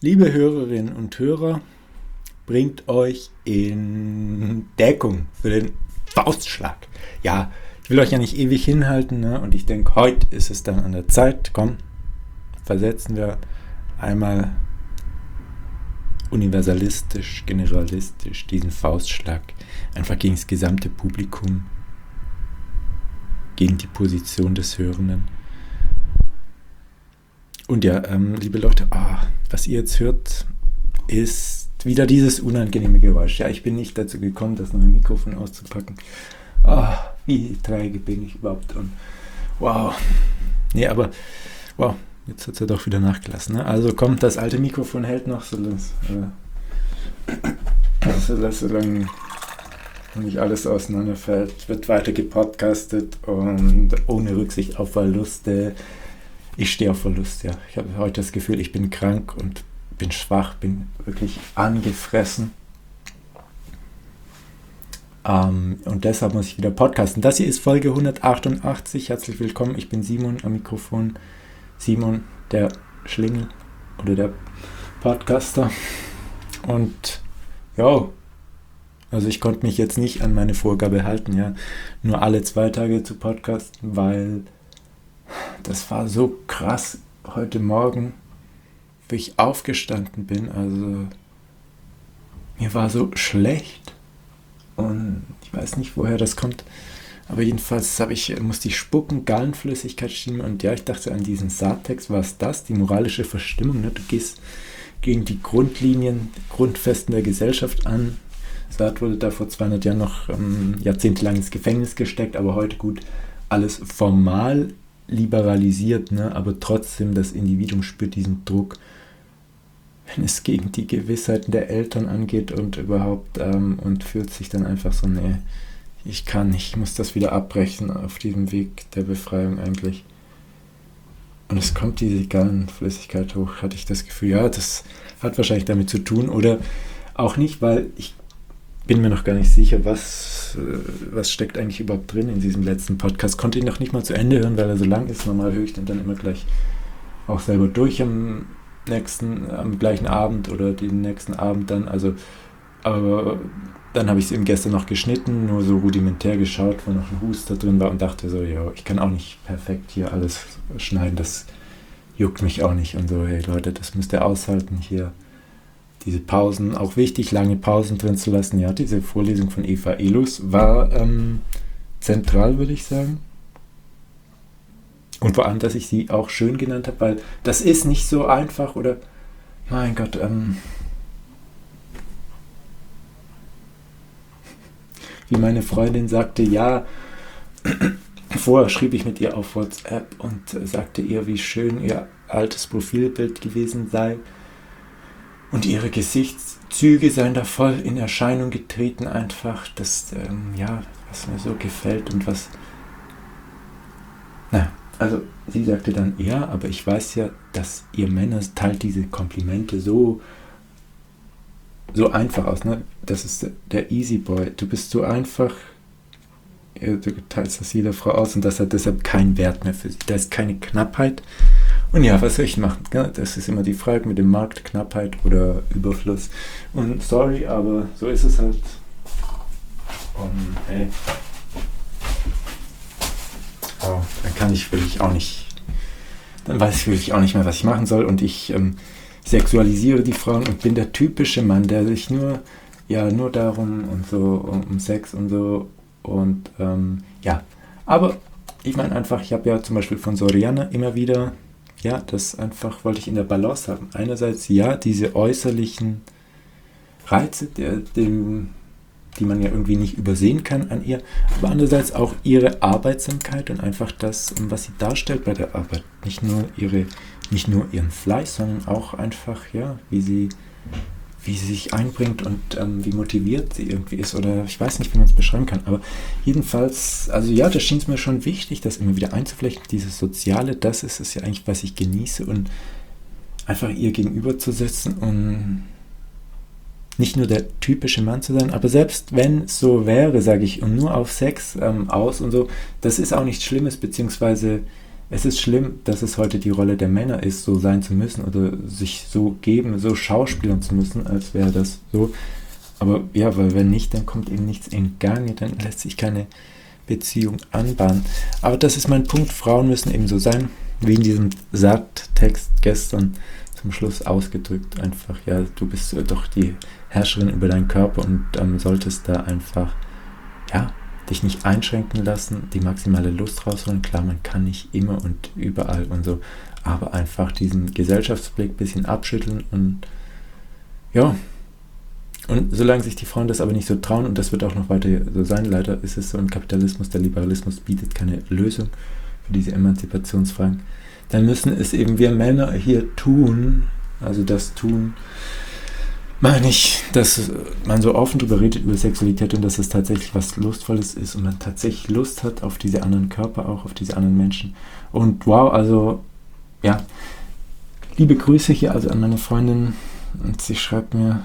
Liebe Hörerinnen und Hörer, bringt euch in Deckung für den Faustschlag. Ja, ich will euch ja nicht ewig hinhalten, ne? Und ich denke, heute ist es dann an der Zeit. Komm, versetzen wir einmal universalistisch, generalistisch diesen Faustschlag einfach gegen das gesamte Publikum, gegen die Position des Hörenden. Und ja, liebe Leute, was ihr jetzt hört, ist wieder dieses unangenehme Geräusch. Ja, ich bin nicht dazu gekommen, das neue Mikrofon auszupacken. Wie träge bin ich überhaupt? Und wow. Nee, aber wow, jetzt hat es ja doch wieder nachgelassen. Ne? Also kommt, das alte Mikrofon hält noch, solange nicht alles auseinanderfällt, wird weiter gepodcastet und ohne Rücksicht auf Verluste. Ich stehe auf Verlust, ja. Ich habe heute das Gefühl, ich bin krank und bin schwach, bin wirklich angefressen. Und deshalb muss ich wieder podcasten. Das hier ist Folge 188. Herzlich willkommen, ich bin Simon am Mikrofon. Simon, der Schlingel oder der Podcaster. Und ja, also ich konnte mich jetzt nicht an meine Vorgabe halten, ja, nur alle 2 Tage zu podcasten, weil das war so krass heute Morgen, wie ich aufgestanden bin. Also mir war so schlecht und ich weiß nicht, woher das kommt. Aber jedenfalls musste ich spucken, Gallenflüssigkeit stimmen und ja, ich dachte an diesen Saattext, was das? Die moralische Verstimmung, ne? Du gehst gegen die Grundlinien, Grundfesten der Gesellschaft an. Saat wurde da vor 200 Jahren noch jahrzehntelang ins Gefängnis gesteckt, aber heute gut, alles formal liberalisiert, ne? Aber trotzdem das Individuum spürt diesen Druck, wenn es gegen die Gewissheiten der Eltern angeht und überhaupt und fühlt sich dann einfach so, nee, ich kann nicht, ich muss das wieder abbrechen auf diesem Weg der Befreiung eigentlich. Und es kommt diese Gallenflüssigkeit hoch, hatte ich das Gefühl, ja, das hat wahrscheinlich damit zu tun oder auch nicht, weil ich bin mir noch gar nicht sicher, was steckt eigentlich überhaupt drin in diesem letzten Podcast. Konnte ihn noch nicht mal zu Ende hören, weil er so lang ist. Normal höre ich den dann immer gleich auch selber durch am gleichen Abend oder den nächsten Abend dann. Also, aber dann habe ich es eben gestern noch geschnitten, nur so rudimentär geschaut, wo noch ein Huster drin war und dachte so, ja, ich kann auch nicht perfekt hier alles schneiden, das juckt mich auch nicht und so, hey Leute, das müsst ihr aushalten hier. Diese Pausen, auch wichtig, lange Pausen drin zu lassen. Ja, diese Vorlesung von Eva Elus war zentral, würde ich sagen. Und vor allem, dass ich sie auch schön genannt habe, weil das ist nicht so einfach oder, mein Gott, wie meine Freundin sagte, ja, vorher schrieb ich mit ihr auf WhatsApp und sagte ihr, wie schön ihr altes Profilbild gewesen sei. Und ihre Gesichtszüge seien da voll in Erscheinung getreten, einfach, das, was mir so gefällt und was... Also sie sagte dann, ja, aber ich weiß ja, dass ihr Männer teilt diese Komplimente so einfach aus, ne? Das ist der Easy Boy, du bist so einfach, du teilst das jeder Frau aus und das hat deshalb keinen Wert mehr für sie, da ist keine Knappheit. Und ja, was soll ich machen? Das ist immer die Frage mit dem Markt, Knappheit oder Überfluss. Und sorry, aber so ist es halt. Und hey. Dann kann ich wirklich auch nicht. Dann weiß ich wirklich auch nicht mehr, was ich machen soll. Und ich sexualisiere die Frauen und bin der typische Mann, der sich nur darum und so, um Sex und so. Und aber ich meine einfach, ich habe ja zum Beispiel von Soriana immer wieder. Ja, das einfach wollte ich in der Balance haben. Einerseits, ja, diese äußerlichen Reize, die man ja irgendwie nicht übersehen kann an ihr, aber andererseits auch ihre Arbeitsamkeit und einfach das, was sie darstellt bei der Arbeit. Nicht nur ihren Fleiß, sondern auch einfach, ja, wie sie sich einbringt und wie motiviert sie irgendwie ist. Oder ich weiß nicht, wie man es beschreiben kann. Aber jedenfalls, also ja, das schien es mir schon wichtig, das immer wieder einzuflechten. Dieses Soziale, das ist es ja eigentlich, was ich genieße. Und einfach ihr gegenüber zu sitzen und nicht nur der typische Mann zu sein, aber selbst wenn es so wäre, sage ich, und nur auf Sex aus und so, das ist auch nichts Schlimmes, beziehungsweise es ist schlimm, dass es heute die Rolle der Männer ist, so sein zu müssen oder sich so geben, so schauspielern zu müssen, als wäre das so. Aber ja, weil wenn nicht, dann kommt eben nichts in Gang, dann lässt sich keine Beziehung anbahnen. Aber das ist mein Punkt, Frauen müssen eben so sein, wie in diesem Saattext gestern zum Schluss ausgedrückt. Einfach, ja, du bist doch die Herrscherin über deinen Körper und solltest da einfach, ja, dich nicht einschränken lassen, die maximale Lust rausholen. Klar, man kann nicht immer und überall und so, aber einfach diesen Gesellschaftsblick ein bisschen abschütteln und ja, und solange sich die Frauen das aber nicht so trauen, und das wird auch noch weiter so sein, leider ist es so im Kapitalismus, der Liberalismus bietet keine Lösung für diese Emanzipationsfragen, dann müssen es eben wir Männer hier tun, also das tun, meine ich, dass man so offen drüber redet, über Sexualität und dass es tatsächlich was Lustvolles ist und man tatsächlich Lust hat auf diese anderen Körper, auch auf diese anderen Menschen. Und wow, also, ja, liebe Grüße hier also an meine Freundin und sie schreibt mir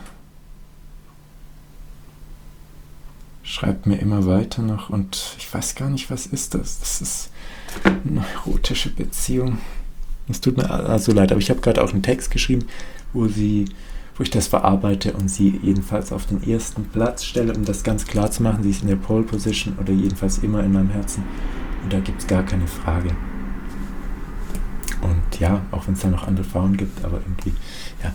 immer weiter noch und ich weiß gar nicht, was ist das? Das ist eine erotische Beziehung. Es tut mir also leid, aber ich habe gerade auch einen Text geschrieben, wo ich das verarbeite und sie jedenfalls auf den ersten Platz stelle, um das ganz klar zu machen. Sie ist in der Pole Position oder jedenfalls immer in meinem Herzen und da gibt es gar keine Frage. Und ja, auch wenn es da noch andere Frauen gibt, aber irgendwie, ja.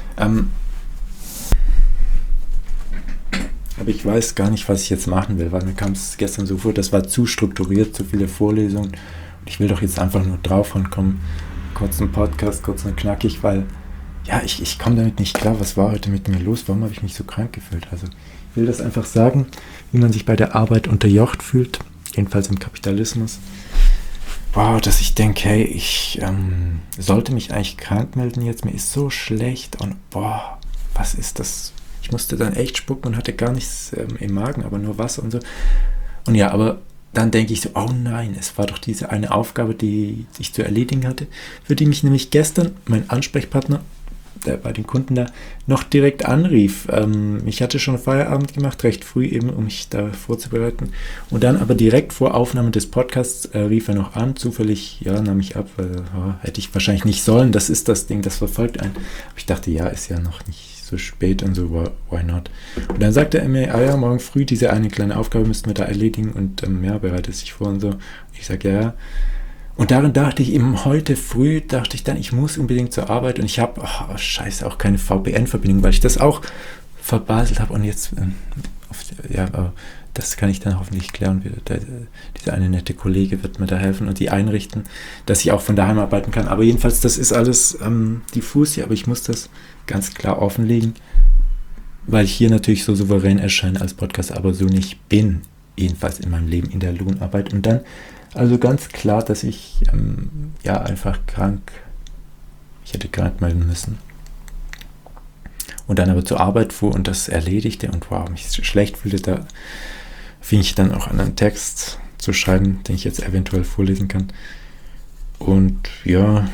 Aber ich weiß gar nicht, was ich jetzt machen will, weil mir kam es gestern so vor, das war zu strukturiert, zu viele Vorlesungen. Und ich will doch jetzt einfach nur draufhauen, komm, kurz ein Podcast, kurz und knackig, weil ja, ich komme damit nicht klar, was war heute mit mir los, warum habe ich mich so krank gefühlt? Also ich will das einfach sagen, wie man sich bei der Arbeit unterjocht fühlt, jedenfalls im Kapitalismus. Wow, dass ich denke, hey, ich sollte mich eigentlich krank melden jetzt, mir ist so schlecht und boah, was ist das? Ich musste dann echt spucken und hatte gar nichts im Magen, aber nur Wasser und so. Und ja, aber dann denke ich so, oh nein, es war doch diese eine Aufgabe, die ich zu erledigen hatte, für die mich nämlich gestern mein Ansprechpartner, der bei den Kunden da, noch direkt anrief. Ich hatte schon Feierabend gemacht, recht früh eben, um mich da vorzubereiten. Und dann aber direkt vor Aufnahme des Podcasts rief er noch an, zufällig, ja, nahm ich ab, weil hätte ich wahrscheinlich nicht sollen, das ist das Ding, das verfolgt einen. Aber ich dachte, ja, ist ja noch nicht so spät und so, why not? Und dann sagte er mir, ja, morgen früh diese eine kleine Aufgabe müssten wir da erledigen und ja, bereitet sich vor und so. Ich sage, ja. Und darin dachte ich eben heute früh, ich muss unbedingt zur Arbeit und ich habe, scheiße, auch keine VPN-Verbindung, weil ich das auch verbaselt habe und jetzt, aber das kann ich dann hoffentlich klären. Dieser eine nette Kollege wird mir da helfen und die einrichten, dass ich auch von daheim arbeiten kann. Aber jedenfalls, das ist alles diffus hier, aber ich muss das ganz klar offenlegen, weil ich hier natürlich so souverän erscheine als Podcaster, aber so nicht bin, jedenfalls in meinem Leben in der Lohnarbeit. Und dann also ganz klar, dass ich einfach ich hätte krank melden müssen. Und dann aber zur Arbeit fuhr und das erledigte und wow, mich schlecht fühlte, da fing ich dann auch an, einen Text zu schreiben, den ich jetzt eventuell vorlesen kann. Und ja,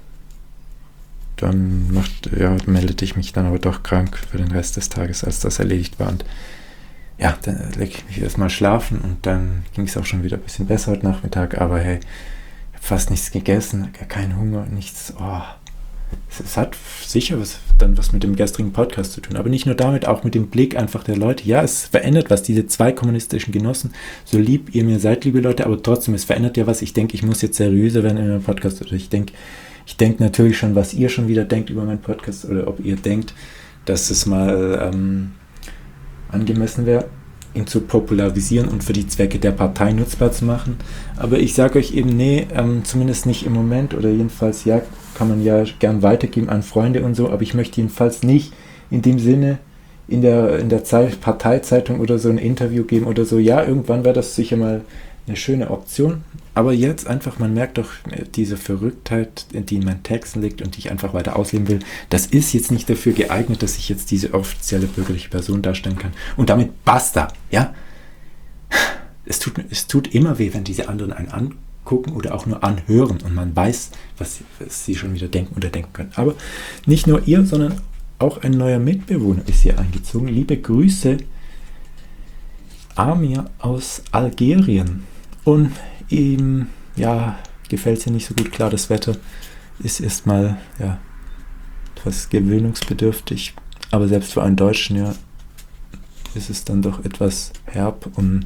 dann meldete ich mich dann aber doch krank für den Rest des Tages, als das erledigt war. Und ja, dann legte ich mich erstmal schlafen und dann ging es auch schon wieder ein bisschen besser heute Nachmittag. Aber hey, ich habe fast nichts gegessen, gar keinen Hunger, nichts. Es hat sicher was mit dem gestrigen Podcast zu tun, aber nicht nur damit, auch mit dem Blick einfach der Leute. Ja, es verändert was, diese zwei kommunistischen Genossen, so lieb ihr mir seid, liebe Leute, aber trotzdem, es verändert ja was. Ich denke, ich muss jetzt seriöser werden in meinem Podcast oder ich denke natürlich schon, was ihr schon wieder denkt über meinen Podcast oder ob ihr denkt, dass es mal angemessen wäre, ihn zu popularisieren und für die Zwecke der Partei nutzbar zu machen. Aber ich sage euch eben, nee, zumindest nicht im Moment oder jedenfalls, ja, kann man ja gern weitergeben an Freunde und so, aber ich möchte jedenfalls nicht in dem Sinne in der Parteizeitung oder so ein Interview geben oder so. Ja, irgendwann wäre das sicher mal eine schöne Option, aber jetzt einfach, man merkt doch diese Verrücktheit, die in meinen Texten liegt und die ich einfach weiter ausleben will, das ist jetzt nicht dafür geeignet, dass ich jetzt diese offizielle bürgerliche Person darstellen kann. Und damit basta, ja? Es tut immer weh, wenn diese anderen einen angucken oder auch nur anhören und man weiß, was sie schon wieder denken oder denken können. Aber nicht nur ihr, sondern auch ein neuer Mitbewohner ist hier eingezogen. Liebe Grüße, Amir aus Algerien. Und ihm, gefällt es hier nicht so gut. Klar, das Wetter ist erstmal etwas gewöhnungsbedürftig, aber selbst für einen Deutschen ist es dann doch etwas herb und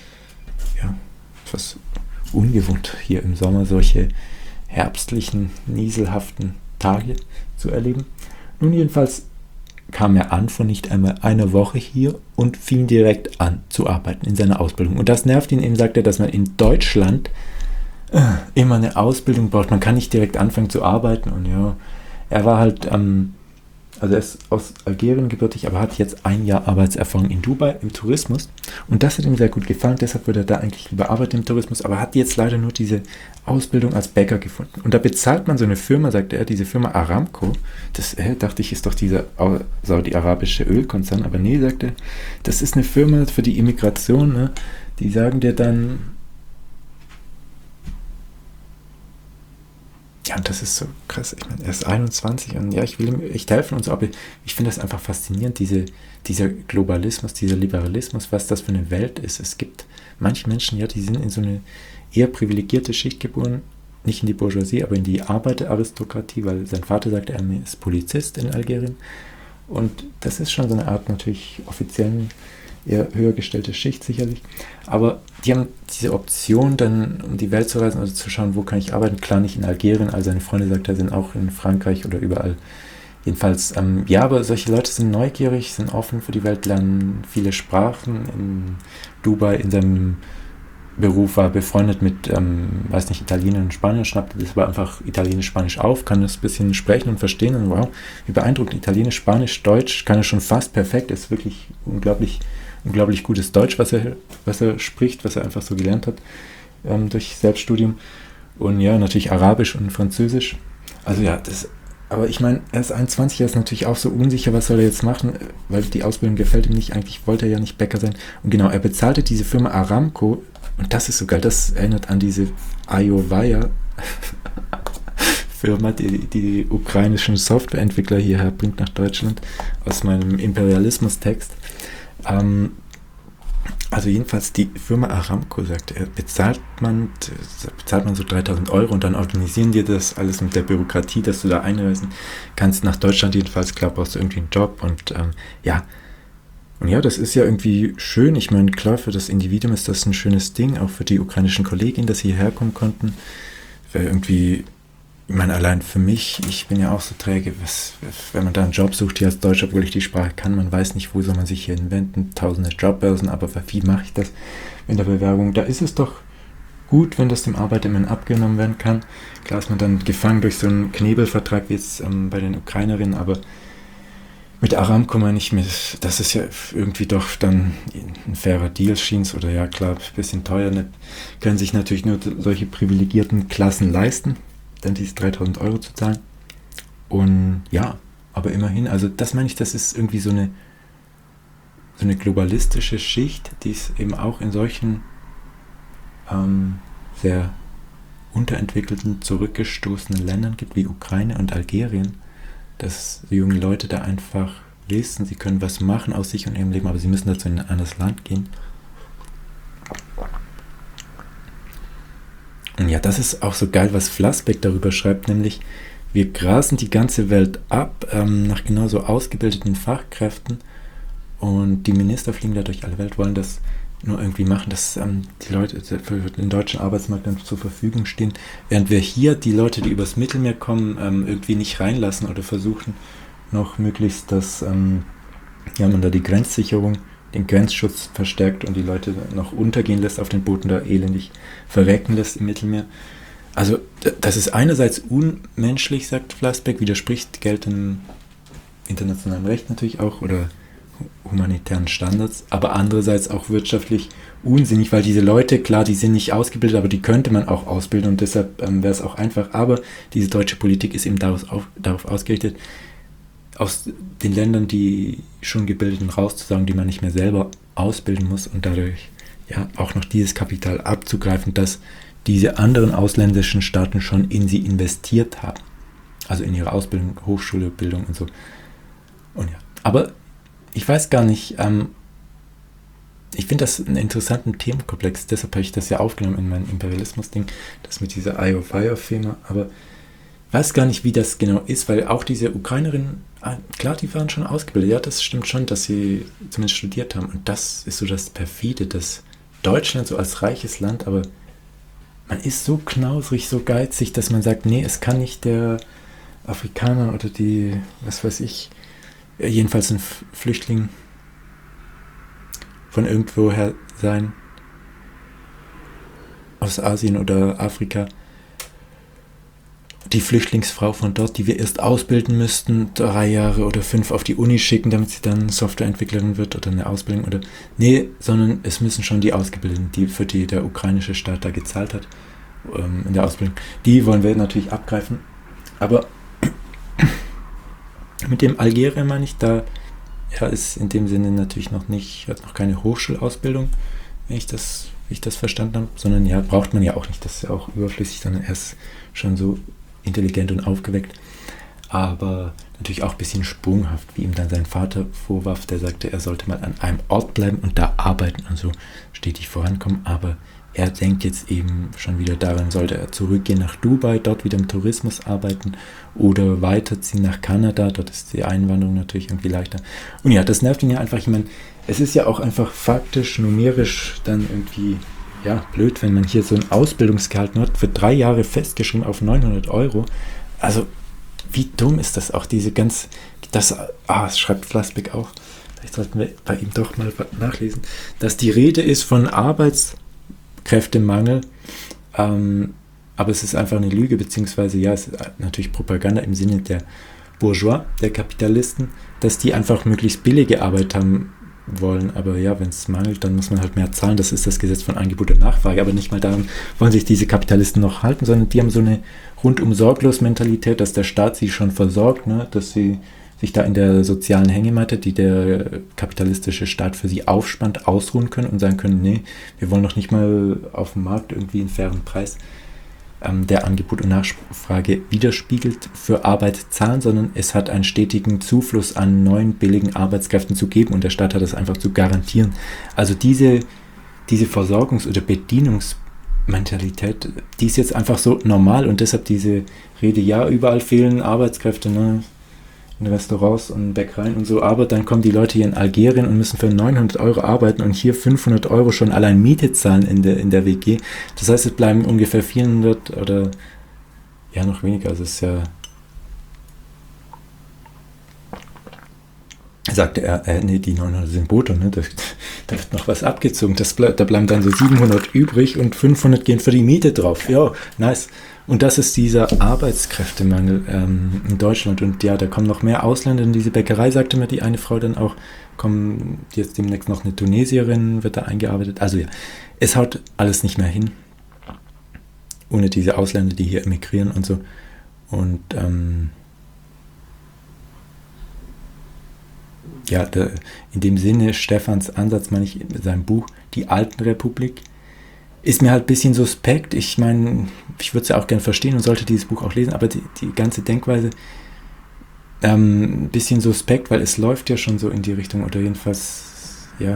etwas ungewohnt, hier im Sommer solche herbstlichen, nieselhaften Tage zu erleben. Nun jedenfalls kam er an von nicht einmal einer Woche hier und fing direkt an zu arbeiten in seiner Ausbildung. Und das nervt ihn eben, sagt er, dass man in Deutschland immer eine Ausbildung braucht. Man kann nicht direkt anfangen zu arbeiten. Und er war halt, also er ist aus Algerien gebürtig, aber hat jetzt 1 Jahr Arbeitserfahrung in Dubai im Tourismus. Und das hat ihm sehr gut gefallen, deshalb würde er da eigentlich lieber arbeiten im Tourismus, aber hat jetzt leider nur diese Ausbildung als Bäcker gefunden. Und da bezahlt man so eine Firma, sagte er, diese Firma Aramco, das dachte ich, ist doch dieser saudi-arabische Ölkonzern, aber nee, sagte er, das ist eine Firma für die Immigration, ne? Die sagen dir dann, ja, und das ist so krass. Ich meine, er ist 21 und ich will ihm echt helfen und so, aber ich finde das einfach faszinierend, dieser Globalismus, dieser Liberalismus, was das für eine Welt ist. Es gibt manche Menschen, die sind in so eine eher privilegierte Schicht geboren, nicht in die Bourgeoisie, aber in die Arbeiteraristokratie, weil sein Vater sagte, er ist Polizist in Algerien. Und das ist schon so eine Art natürlich offiziellen, eher höher gestellte Schicht sicherlich. Aber die haben diese Option, dann um die Welt zu reisen, also zu schauen, wo kann ich arbeiten. Klar, nicht in Algerien, all seine Freunde, sagt er, sind auch in Frankreich oder überall. Jedenfalls, aber solche Leute sind neugierig, sind offen für die Welt, lernen viele Sprachen. In Dubai, in seinem Beruf, war befreundet mit, Italienern und Spaniern, schnappte das aber einfach Italienisch, Spanisch auf, kann das ein bisschen sprechen und verstehen und wow, wie beeindruckend. Italienisch, Spanisch, Deutsch kann er schon fast perfekt, ist wirklich unglaublich gutes Deutsch, was er spricht, was er einfach so gelernt hat durch Selbststudium. Und natürlich Arabisch und Französisch. Also aber ich meine, er ist 21, er ist natürlich auch so unsicher, was soll er jetzt machen, weil die Ausbildung gefällt ihm nicht. Eigentlich wollte er ja nicht Bäcker sein. Und genau, er bezahlte diese Firma Aramco, und das ist so geil, das erinnert an diese Ayovaya Firma, die ukrainischen Softwareentwickler hierher bringt nach Deutschland, aus meinem Imperialismus-Text. Also jedenfalls die Firma Aramco, sagt er, bezahlt man so 3.000 Euro und dann organisieren die das alles mit der Bürokratie, dass du da einreisen kannst nach Deutschland. Jedenfalls, klar, brauchst du irgendwie einen Job und das ist ja irgendwie schön. Ich meine, klar, für das Individuum ist das ein schönes Ding, auch für die ukrainischen Kolleginnen, dass sie hierher kommen konnten. Wäre irgendwie, ich meine, allein für mich, ich bin ja auch so träge, wenn man da einen Job sucht hier als Deutscher, obwohl ich die Sprache kann, man weiß nicht, wo soll man sich hier hinwenden, tausende Jobbörsen, aber wie mache ich das in der Bewerbung? Da ist es doch gut, wenn das dem Arbeiter abgenommen werden kann. Klar ist man dann gefangen durch so einen Knebelvertrag wie jetzt bei den Ukrainerinnen, aber mit Aramco meine ich mir, das ist ja irgendwie doch dann ein fairer Deal, schien oder ja klar, ein bisschen teuer, ne? Können sich natürlich nur solche privilegierten Klassen leisten, dann diese 3.000 Euro zu zahlen. Und aber immerhin, also das meine ich, das ist irgendwie so eine globalistische Schicht, die es eben auch in solchen sehr unterentwickelten, zurückgestoßenen Ländern gibt, wie Ukraine und Algerien, dass junge Leute da einfach wissen, sie können was machen aus sich und ihrem Leben, aber sie müssen dazu in ein anderes Land gehen. Und das ist auch so geil, was Flassbeck darüber schreibt, nämlich wir grasen die ganze Welt ab nach genauso ausgebildeten Fachkräften und die Minister fliegen da durch alle Welt, wollen das nur irgendwie machen, dass die Leute für den deutschen Arbeitsmarkt dann zur Verfügung stehen, während wir hier die Leute, die übers Mittelmeer kommen, irgendwie nicht reinlassen oder versuchen noch möglichst, dass man da die Grenzsicherung, den Grenzschutz verstärkt und die Leute noch untergehen lässt auf den Booten, da elendig verrecken lässt im Mittelmeer. Also das ist einerseits unmenschlich, sagt Flassbeck, widerspricht geltendem internationalem Recht natürlich auch oder humanitären Standards, aber andererseits auch wirtschaftlich unsinnig, weil diese Leute, klar, die sind nicht ausgebildet, aber die könnte man auch ausbilden und deshalb wäre es auch einfach, aber diese deutsche Politik ist eben darauf ausgerichtet, aus den Ländern, die schon gebildeten rauszusagen, die man nicht mehr selber ausbilden muss und dadurch auch noch dieses Kapital abzugreifen, das diese anderen ausländischen Staaten schon in sie investiert haben. Also in ihre Ausbildung, Hochschule, Bildung und so. Und aber ich weiß gar nicht, ich finde das einen interessanten Themenkomplex, deshalb habe ich das ja aufgenommen in meinem Imperialismus-Ding, das mit dieser Eye of Fire-Firma, aber weiß gar nicht, wie das genau ist, weil auch diese Ukrainerinnen, klar, die waren schon ausgebildet, ja, das stimmt schon, dass sie zumindest studiert haben und das ist so das Perfide, dass Deutschland so als reiches Land, aber man ist so knausrig, so geizig, dass man sagt, nee, es kann nicht der Afrikaner oder die, was weiß ich, jedenfalls ein Flüchtling von irgendwoher sein, aus Asien oder Afrika, die Flüchtlingsfrau von dort, die wir erst ausbilden müssten, 3 Jahre oder 5 auf die Uni schicken, damit sie dann Softwareentwicklerin wird oder eine Ausbildung oder, nee, sondern es müssen schon die Ausgebildeten, die für die der ukrainische Staat da gezahlt hat, in der Ausbildung, die wollen wir natürlich abgreifen, aber mit dem Algerier meine ich, da er ist in dem Sinne natürlich noch nicht, hat noch keine Hochschulausbildung, wenn ich das verstanden habe, sondern ja, braucht man ja auch nicht, das ist ja auch überflüssig, sondern er ist schon so intelligent und aufgeweckt, aber natürlich auch ein bisschen sprunghaft, wie ihm dann sein Vater vorwarf, der sagte, er sollte mal an einem Ort bleiben und da arbeiten und so stetig vorankommen, aber er denkt jetzt eben schon wieder daran, sollte er zurückgehen nach Dubai, dort wieder im Tourismus arbeiten oder weiterziehen nach Kanada, dort ist die Einwanderung natürlich irgendwie leichter. Und ja, das nervt ihn ja einfach, ich meine, es ist ja auch einfach faktisch, numerisch dann irgendwie, ja, blöd, wenn man hier so ein Ausbildungsgehalt hat, für 3 Jahre festgeschrieben auf 900 Euro. Also, wie dumm ist das auch, diese ganz, das schreibt Flassbeck auch, vielleicht sollten wir bei ihm doch mal nachlesen, dass die Rede ist von Arbeitskräftemangel, aber es ist einfach eine Lüge, beziehungsweise, ja, es ist natürlich Propaganda im Sinne der Bourgeois, der Kapitalisten, dass die einfach möglichst billige Arbeit haben wollen, aber ja, wenn es mangelt, dann muss man halt mehr zahlen, das ist das Gesetz von Angebot und Nachfrage, aber nicht mal daran wollen sich diese Kapitalisten noch halten, sondern die haben so eine rundum sorglos Mentalität, dass der Staat sie schon versorgt, ne, dass sie sich da in der sozialen Hängematte, die der kapitalistische Staat für sie aufspannt, ausruhen können und sagen können, nee, wir wollen noch nicht mal auf dem Markt irgendwie einen fairen Preis, der Angebot und Nachfrage widerspiegelt, für Arbeit zahlen, sondern es hat einen stetigen Zufluss an neuen billigen Arbeitskräften zu geben und der Staat hat das einfach zu garantieren. Also diese Versorgungs- oder Bedienungsmentalität, die ist jetzt einfach so normal und deshalb diese Rede, ja, überall fehlen Arbeitskräfte, ne, in Restaurants und Bäckereien und so, aber dann kommen die Leute hier in Algerien und müssen für 900 Euro arbeiten und hier 500 Euro schon allein Miete zahlen in der WG. Das heißt, es bleiben ungefähr 400 oder ja, noch weniger, also es ist ja, sagte er, nee, die 900 sind brutto, ne? Da wird noch was abgezogen, da bleiben dann so 700 übrig und 500 gehen für die Miete drauf. Ja, nice. Und das ist dieser Arbeitskräftemangel in Deutschland. Und ja, da kommen noch mehr Ausländer in diese Bäckerei, sagte mir die eine Frau dann auch, kommen jetzt demnächst noch eine Tunesierin, wird da eingearbeitet. Also ja, es haut alles nicht mehr hin, ohne diese Ausländer, die hier emigrieren und so. Und ja, in dem Sinne, Stefans Ansatz, meine ich, in seinem Buch Die Altenrepublik, ist mir halt ein bisschen suspekt. Ich meine, ich würde es ja auch gerne verstehen und sollte dieses Buch auch lesen, aber die ganze Denkweise ein bisschen suspekt, weil es läuft ja schon so in die Richtung, oder jedenfalls, ja,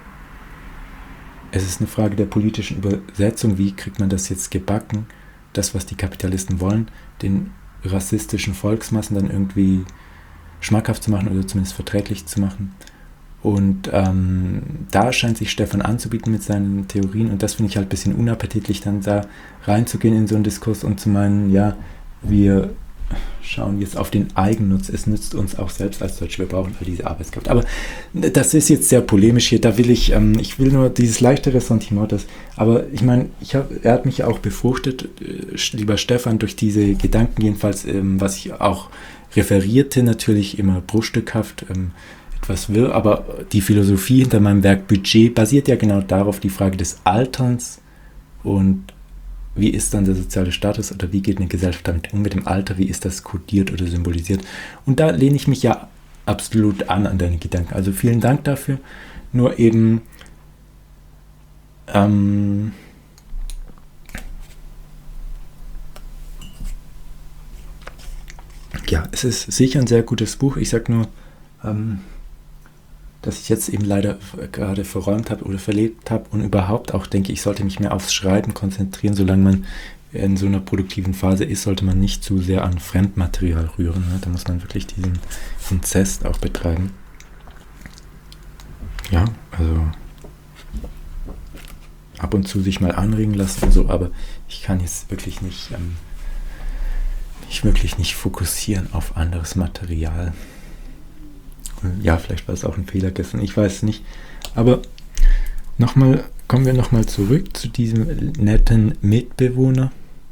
es ist eine Frage der politischen Übersetzung, wie kriegt man das jetzt gebacken, das, was die Kapitalisten wollen, den rassistischen Volksmassen dann irgendwie schmackhaft zu machen oder zumindest verträglich zu machen. Und da scheint sich Stefan anzubieten mit seinen Theorien und das finde ich halt ein bisschen unappetitlich, dann da reinzugehen in so einen Diskurs und zu meinen, ja, wir schauen jetzt auf den Eigennutz, es nützt uns auch selbst als Deutsche, wir brauchen all diese Arbeitskraft. Aber das ist jetzt sehr polemisch hier, da will ich nur dieses leichte Ressentiment, aber ich meine, er hat mich ja auch befruchtet, lieber Stefan, durch diese Gedanken jedenfalls, was ich auch referierte, natürlich immer bruchstückhaft, etwas wirr, aber die Philosophie hinter meinem Werk Budget basiert ja genau darauf, die Frage des Alterns und wie ist dann der soziale Status oder wie geht eine Gesellschaft damit um mit dem Alter, wie ist das kodiert oder symbolisiert. Und da lehne ich mich ja absolut an deine Gedanken. Also vielen Dank dafür. Nur eben ja, es ist sicher ein sehr gutes Buch. Ich sage nur, das ich jetzt eben leider gerade verräumt habe oder verlebt habe und überhaupt auch denke, ich sollte mich mehr aufs Schreiben konzentrieren. Solange man in so einer produktiven Phase ist, sollte man nicht zu sehr an Fremdmaterial rühren. Ne? Da muss man wirklich diesen Inzest auch betreiben. Ja, also ab und zu sich mal anregen lassen und so, aber ich kann jetzt wirklich nicht fokussieren auf anderes Material. Ja, vielleicht war es auch ein Fehler gestern, ich weiß nicht. Aber kommen wir nochmal zurück zu diesem netten Mitbewohner.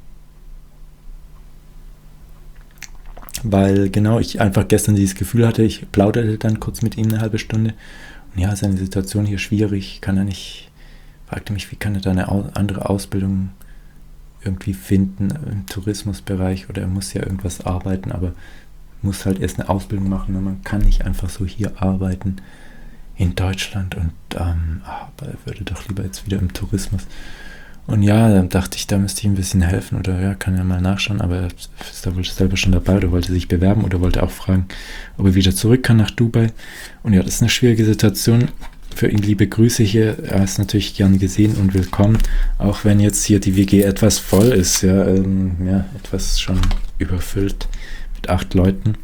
Weil genau ich einfach gestern dieses Gefühl hatte, ich plauderte dann kurz mit ihm eine halbe Stunde. Und ja, seine Situation hier schwierig, fragte mich, wie kann er da eine andere Ausbildung irgendwie finden im Tourismusbereich, oder er muss ja irgendwas arbeiten, aber muss halt erst eine Ausbildung machen, und man kann nicht einfach so hier arbeiten in Deutschland und aber er würde doch lieber jetzt wieder im Tourismus. Und ja, dann dachte ich, da müsste ich ein bisschen helfen, oder ja, kann ja mal nachschauen, aber er ist da wohl selber schon dabei oder wollte sich bewerben oder wollte auch fragen, ob er wieder zurück kann nach Dubai. Und ja, das ist eine schwierige Situation. Für ihn liebe Grüße hier, er ist natürlich gern gesehen und willkommen, auch wenn jetzt hier die WG etwas voll ist, ja, etwas schon überfüllt mit 8 Leuten.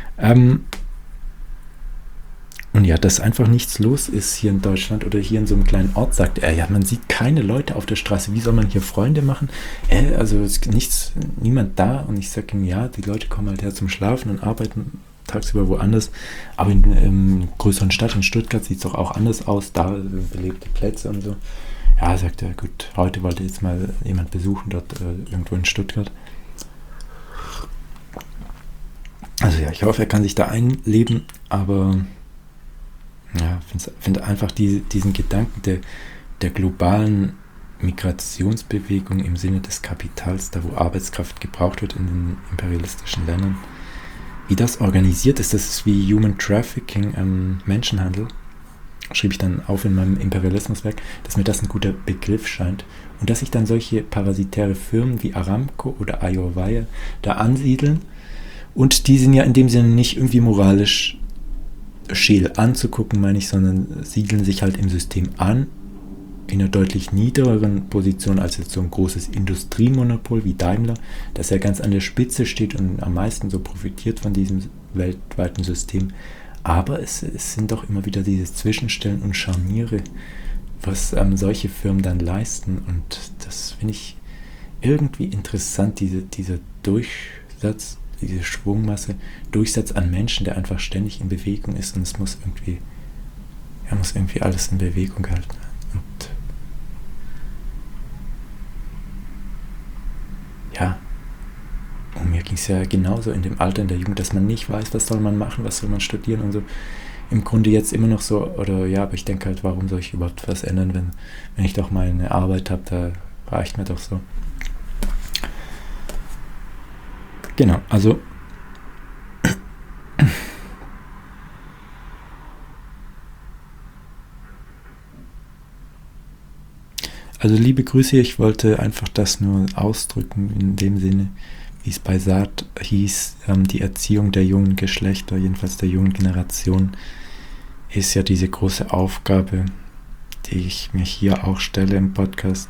Und ja, dass einfach nichts los ist hier in Deutschland oder hier in so einem kleinen Ort, sagt er, ja, man sieht keine Leute auf der Straße, wie soll man hier Freunde machen? Also es ist niemand da, und ich sage ihm, ja, die Leute kommen halt her zum Schlafen und arbeiten tagsüber woanders, aber in größeren Stadt, in Stuttgart, sieht es doch auch anders aus, da belebte Plätze und so. Ja, sagt er, gut, heute wollte jetzt mal jemand besuchen, dort irgendwo in Stuttgart. Also ja, ich hoffe, er kann sich da einleben, aber ja, finde einfach diesen Gedanken der globalen Migrationsbewegung im Sinne des Kapitals, da wo Arbeitskraft gebraucht wird in den imperialistischen Ländern, wie das organisiert ist, das ist wie Human Trafficking, Menschenhandel, schrieb ich dann auf in meinem Imperialismuswerk, dass mir das ein guter Begriff scheint und dass sich dann solche parasitäre Firmen wie Aramco oder Ayurveda da ansiedeln, und die sind ja in dem Sinne nicht irgendwie moralisch scheel anzugucken, meine ich, sondern siedeln sich halt im System an, in einer deutlich niedrigeren Position als jetzt so ein großes Industriemonopol wie Daimler, das ja ganz an der Spitze steht und am meisten so profitiert von diesem weltweiten System. Aber es sind doch immer wieder diese Zwischenstellen und Scharniere, was solche Firmen dann leisten, und das finde ich irgendwie interessant, dieser Durchsatz, diese Schwungmasse, Durchsatz an Menschen, der einfach ständig in Bewegung ist, und es muss irgendwie alles in Bewegung halten. Und ja, und mir ging es ja genauso in dem Alter, in der Jugend, dass man nicht weiß, was soll man machen, was soll man studieren und so. Im Grunde jetzt immer noch so, oder ja, aber ich denke halt, warum soll ich überhaupt was ändern, wenn ich doch mal eine Arbeit habe, da reicht mir doch so. Genau, also liebe Grüße, ich wollte einfach das nur ausdrücken in dem Sinne, wie es bei Sartre hieß, die Erziehung der jungen Geschlechter, jedenfalls der jungen Generation, ist ja diese große Aufgabe, die ich mir hier auch stelle im Podcast.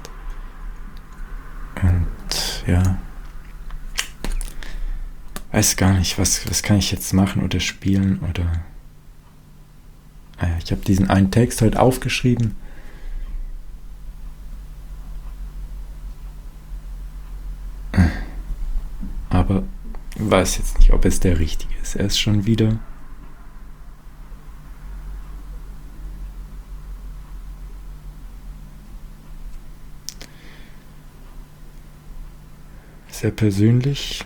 Und ja, weiß gar nicht, was kann ich jetzt machen oder spielen oder... Ich habe diesen einen Text heute aufgeschrieben. Aber ich weiß jetzt nicht, ob es der richtige ist. Er ist schon wieder... sehr persönlich.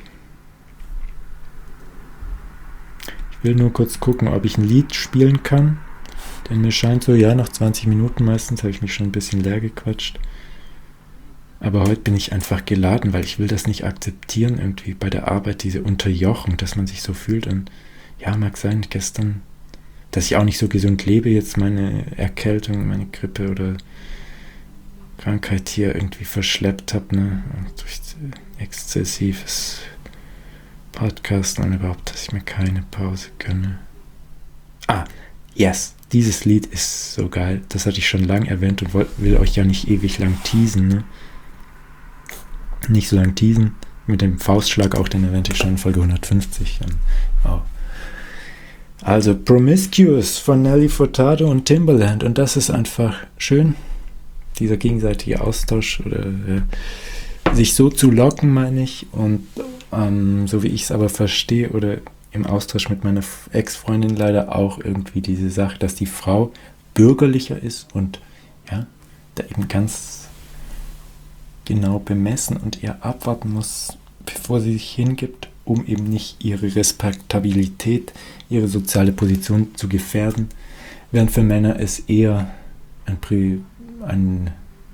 Ich will nur kurz gucken, ob ich ein Lied spielen kann. Denn mir scheint so, ja, nach 20 Minuten meistens habe ich mich schon ein bisschen leer gequatscht. Aber heute bin ich einfach geladen, weil ich will das nicht akzeptieren, irgendwie bei der Arbeit, diese Unterjochung, dass man sich so fühlt. Und ja, mag sein, gestern, dass ich auch nicht so gesund lebe, jetzt meine Erkältung, meine Grippe oder Krankheit hier irgendwie verschleppt habe, ne? Durch exzessives Podcasten und überhaupt, dass ich mir keine Pause gönne. yes, dieses Lied ist so geil. Das hatte ich schon lange erwähnt und will euch ja nicht ewig lang teasen, ne? Nicht so lang teasen. Mit dem Faustschlag auch, den erwähnte ich schon in Folge 150. Oh. Also Promiscuous von Nelly Furtado und Timbaland. Und das ist einfach schön. Dieser gegenseitige Austausch oder sich so zu locken, meine ich. Und so wie ich es aber verstehe oder im Austausch mit meiner Ex-Freundin leider auch irgendwie diese Sache, dass die Frau bürgerlicher ist und ja, da eben ganz genau bemessen und eher abwarten muss, bevor sie sich hingibt, um eben nicht ihre Respektabilität, ihre soziale Position zu gefährden, während für Männer es eher ein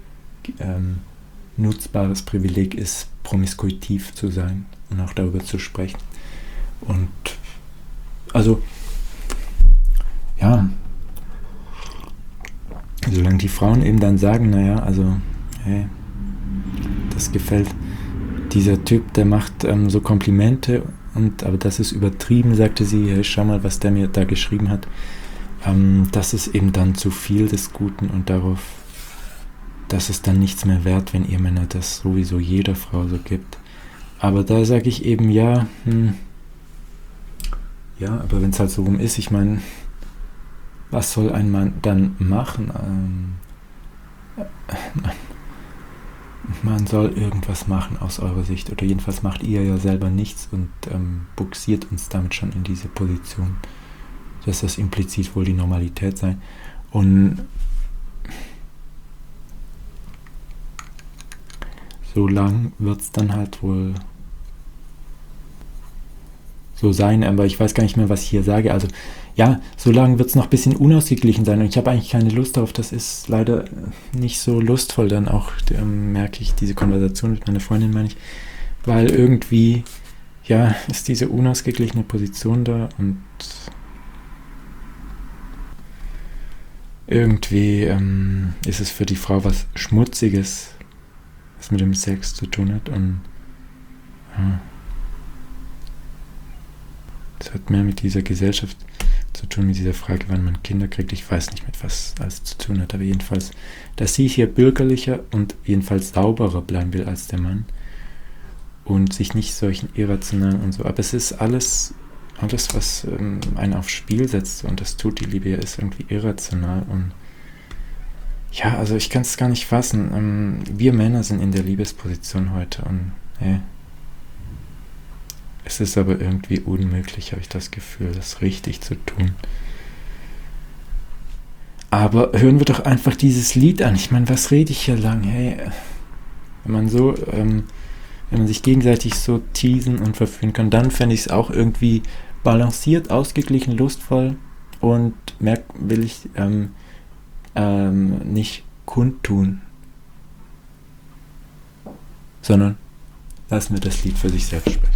nutzbares Privileg ist, promiskuitiv zu sein und auch darüber zu sprechen. Und also ja, solange die Frauen eben dann sagen, naja, also hey, das gefällt, dieser Typ, der macht so Komplimente, aber das ist übertrieben, sagte sie, hey, schau mal, was der mir da geschrieben hat. Das ist eben dann zu viel des Guten und darauf, das ist dann nichts mehr wert, wenn ihr Männer das sowieso jeder Frau so gibt. Aber da sage ich eben, ja, aber wenn es halt so rum ist, ich meine, was soll ein Mann dann machen? Man soll irgendwas machen aus eurer Sicht, oder jedenfalls macht ihr ja selber nichts und buxiert uns damit schon in diese Position, dass das implizit wohl die Normalität sei. Und so lang wird es dann halt wohl so sein, aber ich weiß gar nicht mehr, was ich hier sage. Also ja, so lange wird es noch ein bisschen unausgeglichen sein und ich habe eigentlich keine Lust darauf. Das ist leider nicht so lustvoll dann auch, merke ich, diese Konversation mit meiner Freundin, meine ich, weil irgendwie, ja, ist diese unausgeglichene Position da und irgendwie ist es für die Frau was Schmutziges, was mit dem Sex zu tun hat und ja. Das hat mehr mit dieser Gesellschaft zu tun, mit dieser Frage, wann man Kinder kriegt. Ich weiß nicht, mit was alles zu tun hat, aber jedenfalls, dass sie hier bürgerlicher und jedenfalls sauberer bleiben will als der Mann und sich nicht solchen irrationalen und so. Aber es ist alles was einen aufs Spiel setzt und das tut die Liebe ja, ist irgendwie irrational und ja, also ich kann es gar nicht fassen. Wir Männer sind in der Liebesposition heute und es ist aber irgendwie unmöglich, habe ich das Gefühl, das richtig zu tun. Aber hören wir doch einfach dieses Lied an. Ich meine, was rede ich hier lang? Hey, wenn man sich gegenseitig so teasen und verführen kann, dann fände ich es auch irgendwie balanciert, ausgeglichen, lustvoll und mehr will ich nicht kundtun, sondern lassen wir das Lied für sich selbst sprechen.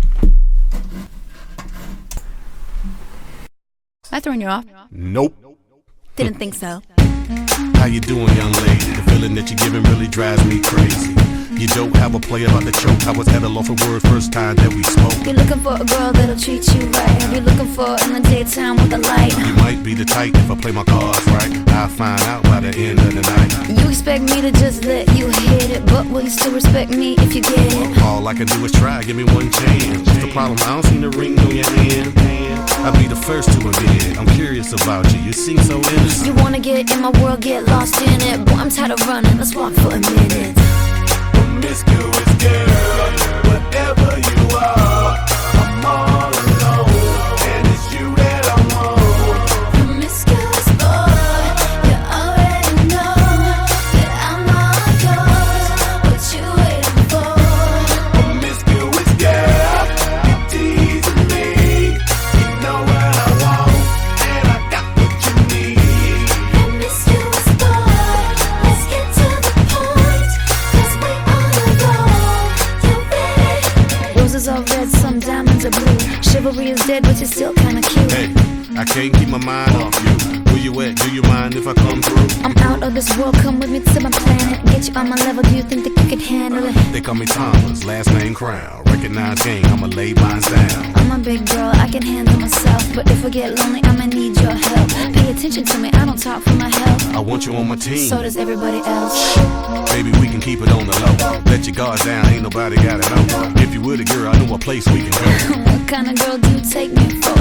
Am I throwing you off? Nope. Didn't think so. How you doing, young lady? The feeling that you're giving really drives me crazy. You don't have a play about the choke. I was at a loss for words first time that we spoke. You're looking for a girl that'll treat you right. You're looking for in the daytime with the light. You might be the type if I play my cards right. I'll find out by the end of the night. You expect me to just let you hit it, but will you still respect me if you get it? All I can do is try, give me one chance. What's the problem? I don't see the ring on your hand. I'll be the first to admit. I'm curious about you. You seem so innocent. You wanna get in my world, get lost in it. Boy, I'm tired of running. Let's walk for a minute. Promiscuous girl, whatever you are, I'm all alone, and it's you that I want. Promiscuous boy, you already know that I'm all yours. What you waiting for? Promiscuous girl, you teasing me. You know what I want, and I got what you need. Promiscuous boy, let's get to the point, 'cause we on the go. You ready? Roses are red, some diamonds are blue. Chivalry is dead, but you're still kinda cute. Hey, I can't keep my mind off you. Will you at? Do you mind if I come through? I'm out of this world, come with me to my planet. Get you on my level, do you think that you could handle it? They call me Thomas, last name Crown. Recognize game, I'ma lay mine down. I'm a big girl, I can handle myself. But if I get lonely, I'ma need your help. Pay attention to me, I don't talk for my health. I want you on my team. So does everybody else. Baby, we can keep it on the low. Let your guard down, ain't nobody gotta know. If you were the girl, I know a place we can go. What kind of girl do you take me for?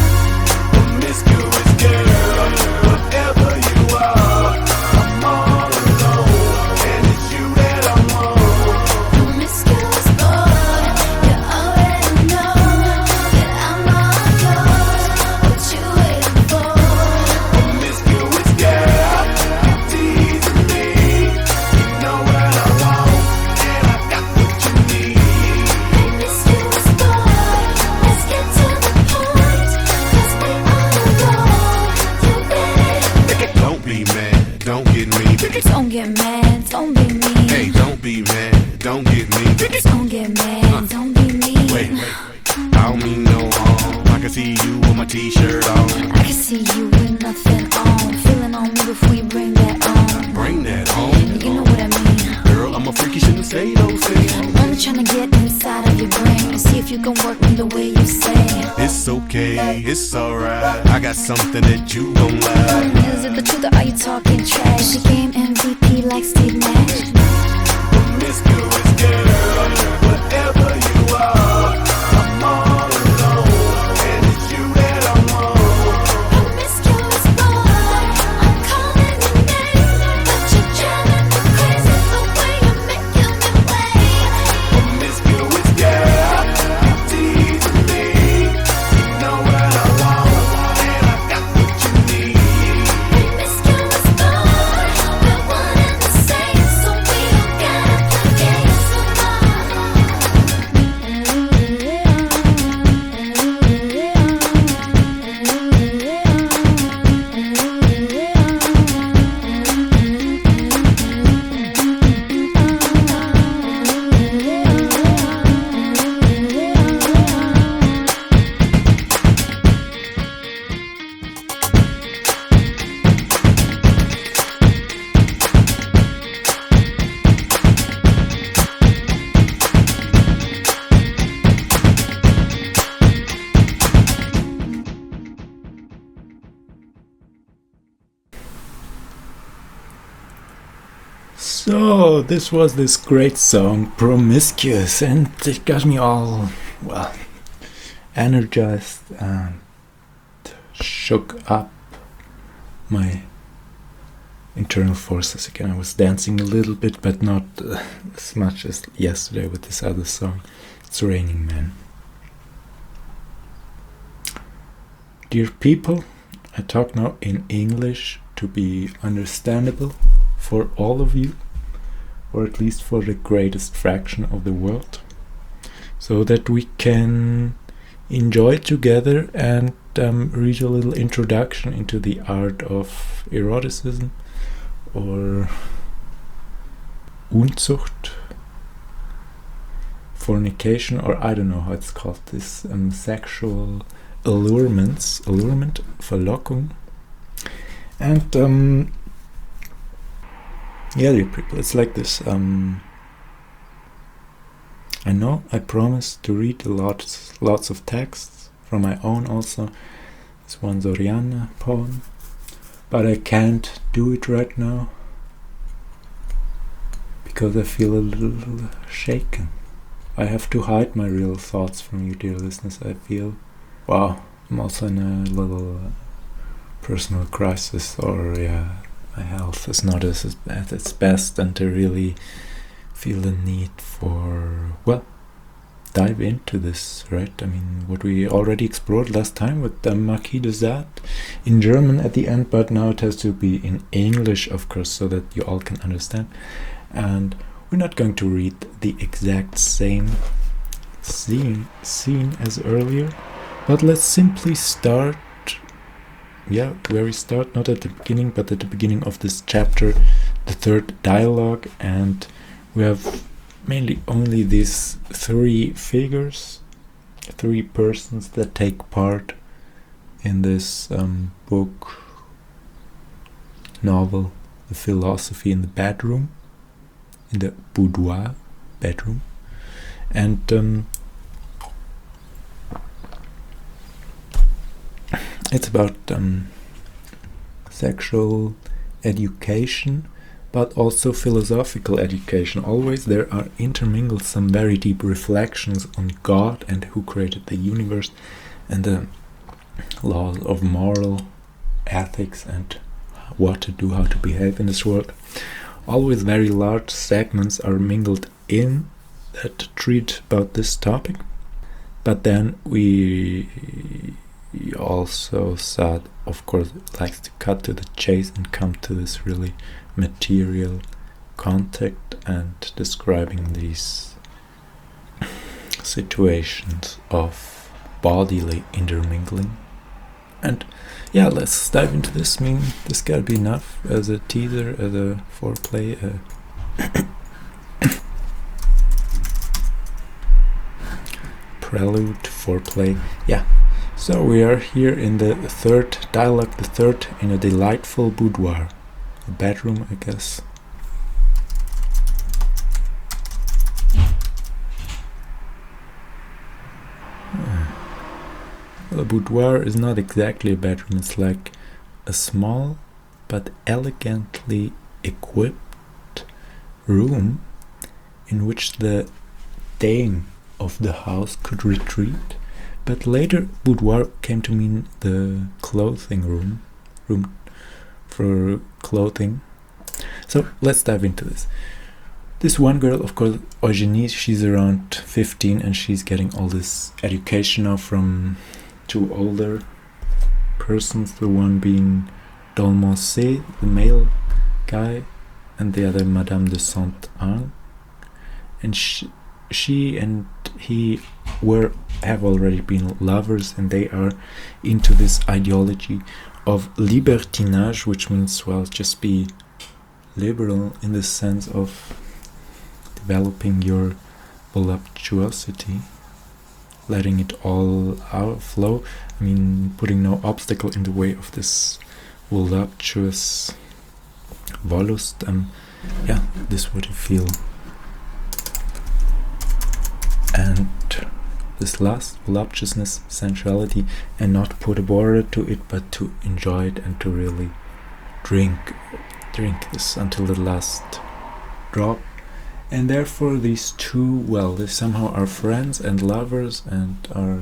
Promiscuous girl, whatever you are, I'm all alone, and it's you that I want. Promiscuous boy, you already know that I'm all yours. What you waiting for? Promiscuous girl, you teasing me. You know what I want, and I got what you need. Promiscuous boy, let's get to the point. 'Cause we all know you ready. Don't be mad, don't get me. Don't get mad, don't be mean. Hey, don't be mad, don't get me. Don't get mad, don't be mean. Wait, I don't mean no harm. I can see you with my t-shirt on. I can see you with nothing on. Feeling on me before you bring that on. Bring that home. You know what I mean. Girl, I'm a freak, you shouldn't say those things. I'm only trying to get inside of your brain and see if you can work me the way you say. It's okay, it's alright. I got something that you gon' like. Is it the truth or are you talking trash? The game MVP like Steve Nash. Promiscuous girl, whatever you are, I'm all alone, and it's you that I want. Promiscuous boy, I'm calling your name, but you're driving me crazy the way you're making me wait. Promiscuous girl, you teasing me. You know what I want, and I got what you need. Promiscuous boy, we're one and the same, so we don't gotta play games So, this was this great song, Promiscuous, and it got me all, well, energized and shook up my internal forces again. I was dancing a little bit, but not as much as yesterday with this other song. It's Raining Man. Dear people, I talk now in English to be understandable for all of you, or at least for the greatest fraction of the world, so that we can enjoy together and read a little introduction into the art of eroticism or Unzucht, fornication, or I don't know how it's called, this sexual allurement, Verlockung. And yeah, dear people, it's like this. I know I promised to read lots of texts from my own also. This one Soriana poem, but I can't do it right now because I feel a little shaken. I have to hide my real thoughts from you, dear listeners. I feel, wow, I'm also in a little personal crisis, or yeah, my health is not at its best, and I really feel the need for, well, dive into this, right? I mean, what we already explored last time with the Marquis de Sade in German at the end, but now it has to be in English, of course, so that you all can understand. And we're not going to read the exact same scene as earlier, but let's simply start, yeah, where we start, not at the beginning, but at the beginning of this chapter, the third dialogue, and we have mainly only these three figures, three persons that take part in this book novel, The Philosophy in the Bedroom, in the boudoir, bedroom. And it's about sexual education, but also philosophical education. Always there are intermingled some very deep reflections on God and who created the universe and the laws of moral ethics and what to do, how to behave in this world. Always very large segments are mingled in that treat about this topic. But then we also said, of course, likes to cut to the chase and come to this really material contact and describing these situations of bodily intermingling. And yeah, let's dive into this. I mean, this gotta be enough as a teaser, as a foreplay. Prelude, foreplay. Yeah. So we are here in the third dialogue, the third in a delightful boudoir. A bedroom, I guess. Well, a boudoir is not exactly a bedroom, it's like a small but elegantly equipped room in which the dame of the house could retreat. But later boudoir came to mean the clothing room for clothing. So let's dive into this. This one girl, of course, Eugénie, she's around 15 and she's getting all this education now from two older persons, the one being Dolmancé, the male guy, and the other Madame de Saint-Ange. And she and he have already been lovers, and they are into this ideology of libertinage, which means, well, just be liberal in the sense of developing your voluptuosity, letting it all out flow. I mean, putting no obstacle in the way of this voluptuous Wollust. Yeah, this what you feel. And this last, voluptuousness, sensuality, and not put a border to it, but to enjoy it and to really drink this until the last drop. And therefore these two, well, they somehow are friends and lovers and are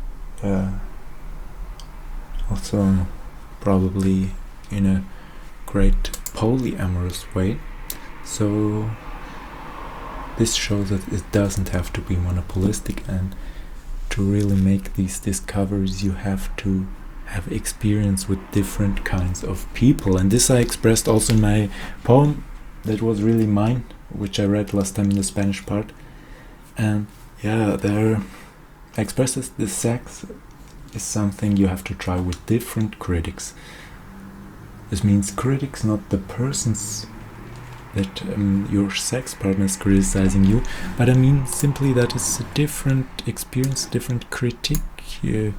also probably in a great polyamorous way. So this shows that it doesn't have to be monopolistic, and to really make these discoveries you have to have experience with different kinds of people. And this I expressed also in my poem that was really mine, which I read last time in the Spanish part. And yeah, there I expressed this sex is something you have to try with different critics. This means critics, not the persons that your sex partner is criticizing you, but I mean simply that it's a different experience, different critique. You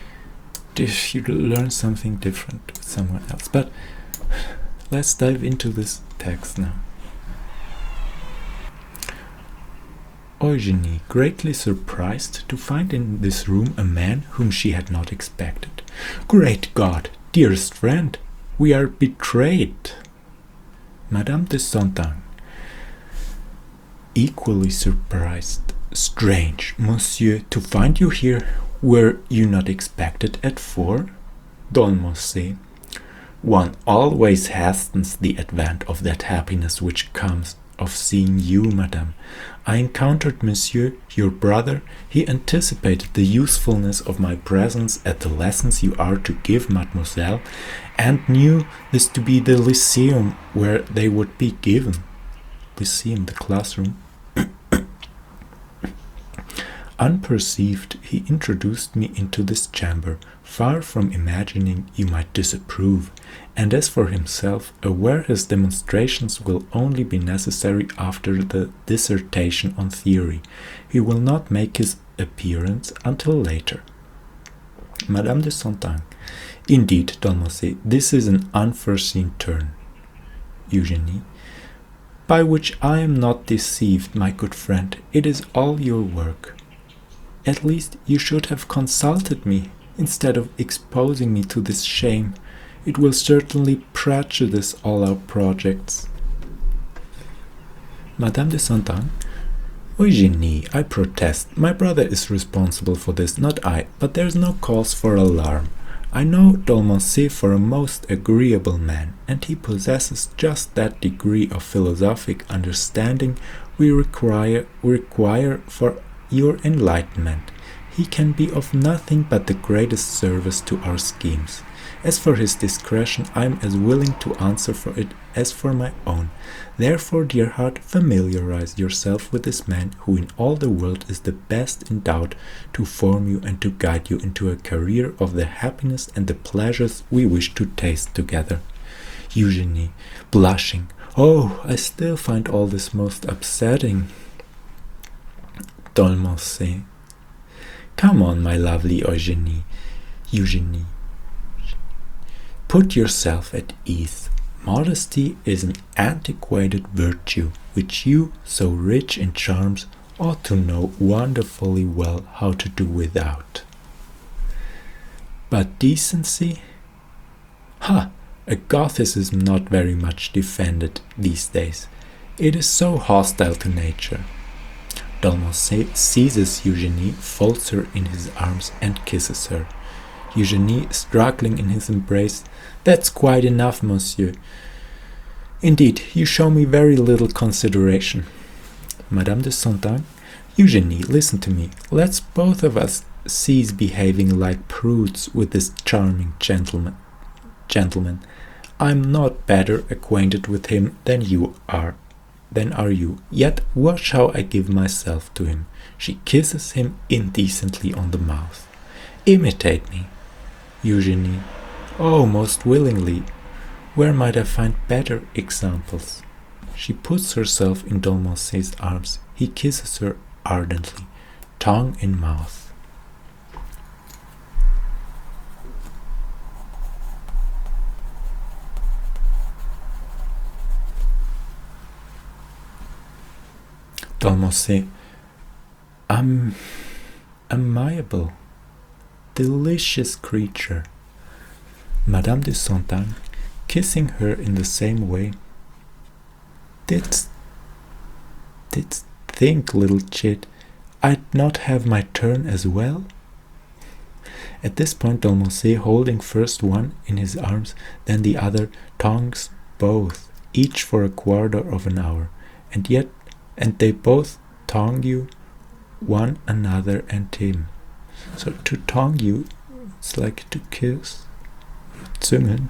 learn something different with someone else. But let's dive into this text now. Eugénie, greatly surprised to find in this room a man whom she had not expected. Great God, dearest friend, we are betrayed. Madame de Saint-Ange, equally surprised. Strange, monsieur, to find you here. Were you not expected at 4? Dolmancé, one always hastens the advent of that happiness which comes of seeing you, madame. I encountered monsieur, your brother. He anticipated the usefulness of my presence at the lessons you are to give mademoiselle, and knew this to be the lyceum where they would be given. Lyceum, the classroom. Unperceived, he introduced me into this chamber, far from imagining you might disapprove, and as for himself, aware his demonstrations will only be necessary after the dissertation on theory, he will not make his appearance until later. Madame de Saint-Ange, indeed, Dolmancé, this is an unforeseen turn. Eugenie. By which I am not deceived, my good friend, it is all your work. At least you should have consulted me, instead of exposing me to this shame. It will certainly prejudice all our projects. Madame de Santan. Eugenie, I protest. My brother is responsible for this, not I, but there's no cause for alarm. I know Dolmancé for a most agreeable man, and he possesses just that degree of philosophic understanding we require for your enlightenment. He can be of nothing but the greatest service to our schemes. As for his discretion, I am as willing to answer for it as for my own. Therefore, dear heart, familiarize yourself with this man, who in all the world is the best endowed to form you and to guide you into a career of the happiness and the pleasures we wish to taste together. Eugenie, blushing. Oh, I still find all this most upsetting. Dolmancé. Come on, my lovely Eugenie. Eugenie. Put yourself at ease. Modesty is an antiquated virtue, which you, so rich in charms, ought to know wonderfully well how to do without. But decency? Ha! A Gothicism not very much defended these days. It is so hostile to nature. Dolmancé seizes Eugenie, folds her in his arms, and kisses her. Eugenie, struggling in his embrace. That's quite enough, monsieur. Indeed, you show me very little consideration. Madame de Santan. Eugenie, listen to me. Let's both of us cease behaving like prudes with this charming gentleman. I'm not better acquainted with him than are you. Yet watch how I give myself to him. She kisses him indecently on the mouth. Imitate me. Eugenie. Oh, most willingly. Where might I find better examples? She puts herself in Dolmancé's arms. He kisses her ardently, tongue in mouth. Dolmancé. Amiable, delicious creature. Madame de Santan, kissing her in the same way. Didst think, little chit, I'd not have my turn as well? At this point, Dolmancé, holding first one in his arms, then the other, tongues both, each for a quarter of an hour, and they both tongue you, one another and him. So to tongue you, it's like to kiss. Zungen.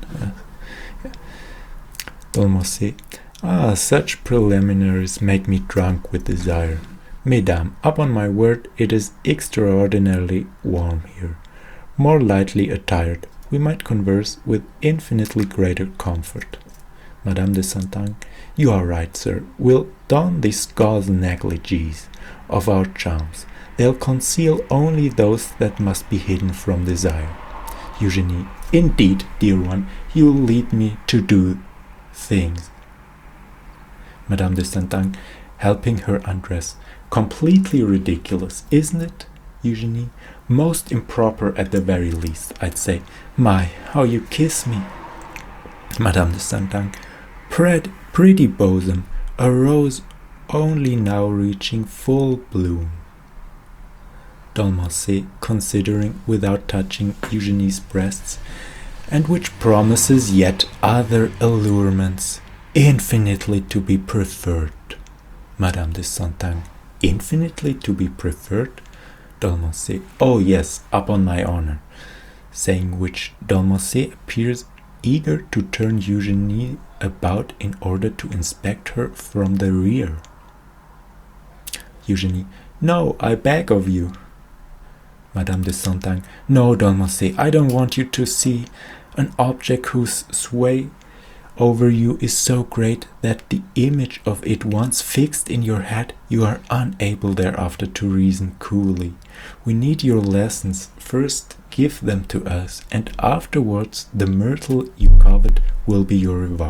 Dolmancé. Ah, such preliminaries make me drunk with desire. Mesdames, upon my word, it is extraordinarily warm here. More lightly attired, we might converse with infinitely greater comfort. Madame de Santan. You are right, sir. We'll don these gauze negligees of our charms. They'll conceal only those that must be hidden from desire. Eugenie. Indeed, dear one, you'll lead me to do things. Madame de Santan, helping her undress. Completely ridiculous, isn't it, Eugenie? Most improper at the very least, I'd say. My, how you kiss me. Madame de Santan. Pretty bosom, a rose only now reaching full bloom. Dolmancé, considering without touching Eugenie's breasts, and which promises yet other allurements, infinitely to be preferred. Madame de Santan. Infinitely to be preferred? Dolmancé. Oh yes, upon my honor. Saying which, Dolmancé appears eager to turn Eugenie about in order to inspect her from the rear. Eugenie. No, I beg of you. Madame de Santan. No, Dolmancé, I don't want you to see an object whose sway over you is so great that the image of it once fixed in your head, you are unable thereafter to reason coolly. We need your lessons. First give them to us, and afterwards the myrtle you covet will be your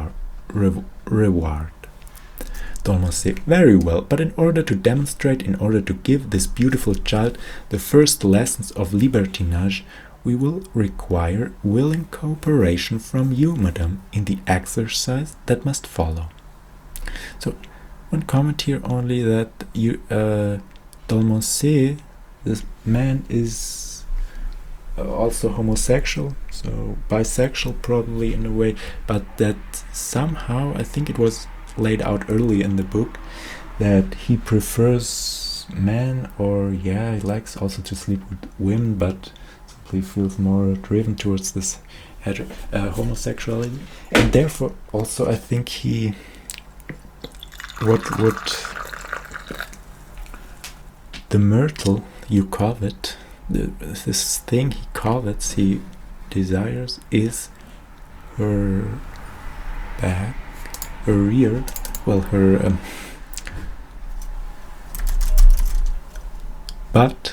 reward. Dolmosé, very well, but in order to demonstrate, in order to give this beautiful child the first lessons of libertinage, we will require willing cooperation from you, madame, in the exercise that must follow. So, one comment here only that Dolmosé, this man, is also homosexual, so bisexual probably in a way, but that somehow, I think it was laid out early in the book, that he prefers men, or he likes also to sleep with women, but simply feels more driven towards this homosexuality, and therefore also I think he the myrtle you covet, this thing he covets, he desires, is her back, her rear, well, her butt,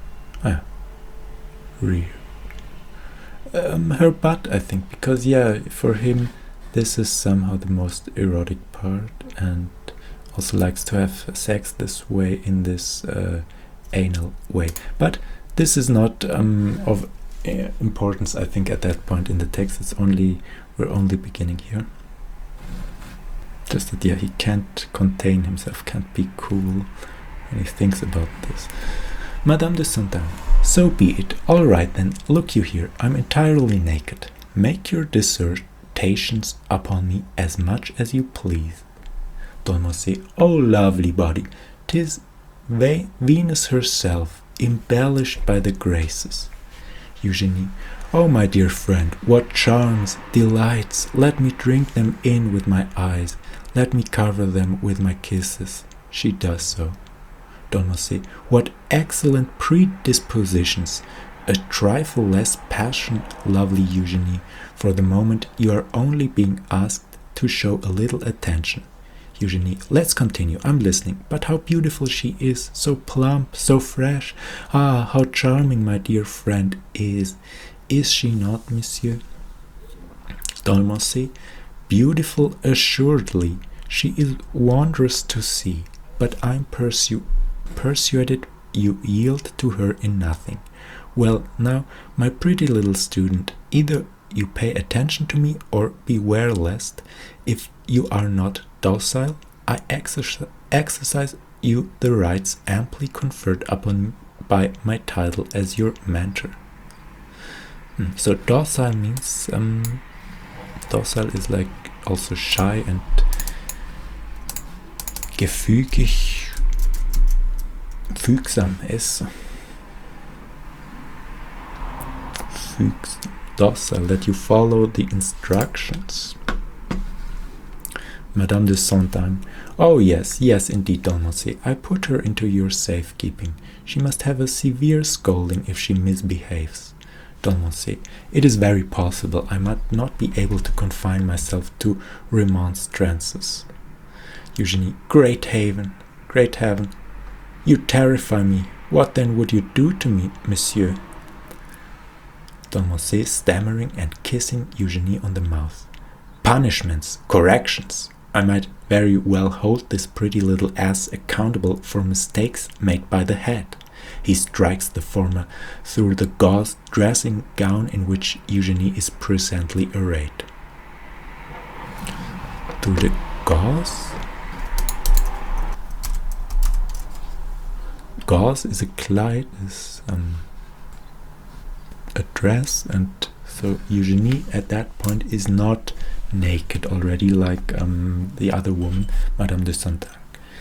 rear, her butt, I think, because for him this is somehow the most erotic part, and also likes to have sex this way, in this anal way. But this is not of importance, I think, at that point in the text. We're only beginning here. Just that he can't contain himself, can't be cool when he thinks about this. Madame de Saint-Ange, so be it. All right then, look you here, I'm entirely naked. Make your dissertations upon me as much as you please. Dolmosé, oh lovely body, 'tis Venus herself, embellished by the graces. Eugenie, oh my dear friend, what charms, delights, let me drink them in with my eyes, let me cover them with my kisses. She does so. Dolmosé, what excellent predispositions, a trifle less passion, lovely Eugenie. For the moment you are only being asked to show a little attention. Eugenie, let's continue, I'm listening. But how beautiful she is, so plump, so fresh. Ah, how charming my dear friend is. Is she not, monsieur? Dolmosé, beautiful assuredly. She is wondrous to see, but I'm persuaded you yield to her in nothing. Well, now, my pretty little student, either you pay attention to me, or beware lest, if you are not docile, I exercise you the rights amply conferred upon by my title as your mentor. So docile means docile is like also shy and gefügig, fügsam ist. Docile, that you follow the instructions. Madame de Saint-Ange, oh yes, indeed, Dolmosé, I put her into your safekeeping. She must have a severe scolding if she misbehaves. Dolmosé, it is very possible I might not be able to confine myself to remonstrances. Eugenie, great heaven, you terrify me. What then would you do to me, monsieur? Dolmosé, stammering and kissing Eugenie on the mouth. Punishments, corrections. I might very well hold this pretty little ass accountable for mistakes made by the head. He strikes the former through the gauze dressing gown in which Eugenie is presently arrayed. Through the gauze? Gauze is a Kleid, is a dress, and so Eugenie at that point is not naked already, like the other woman, Madame de Saint-Ange.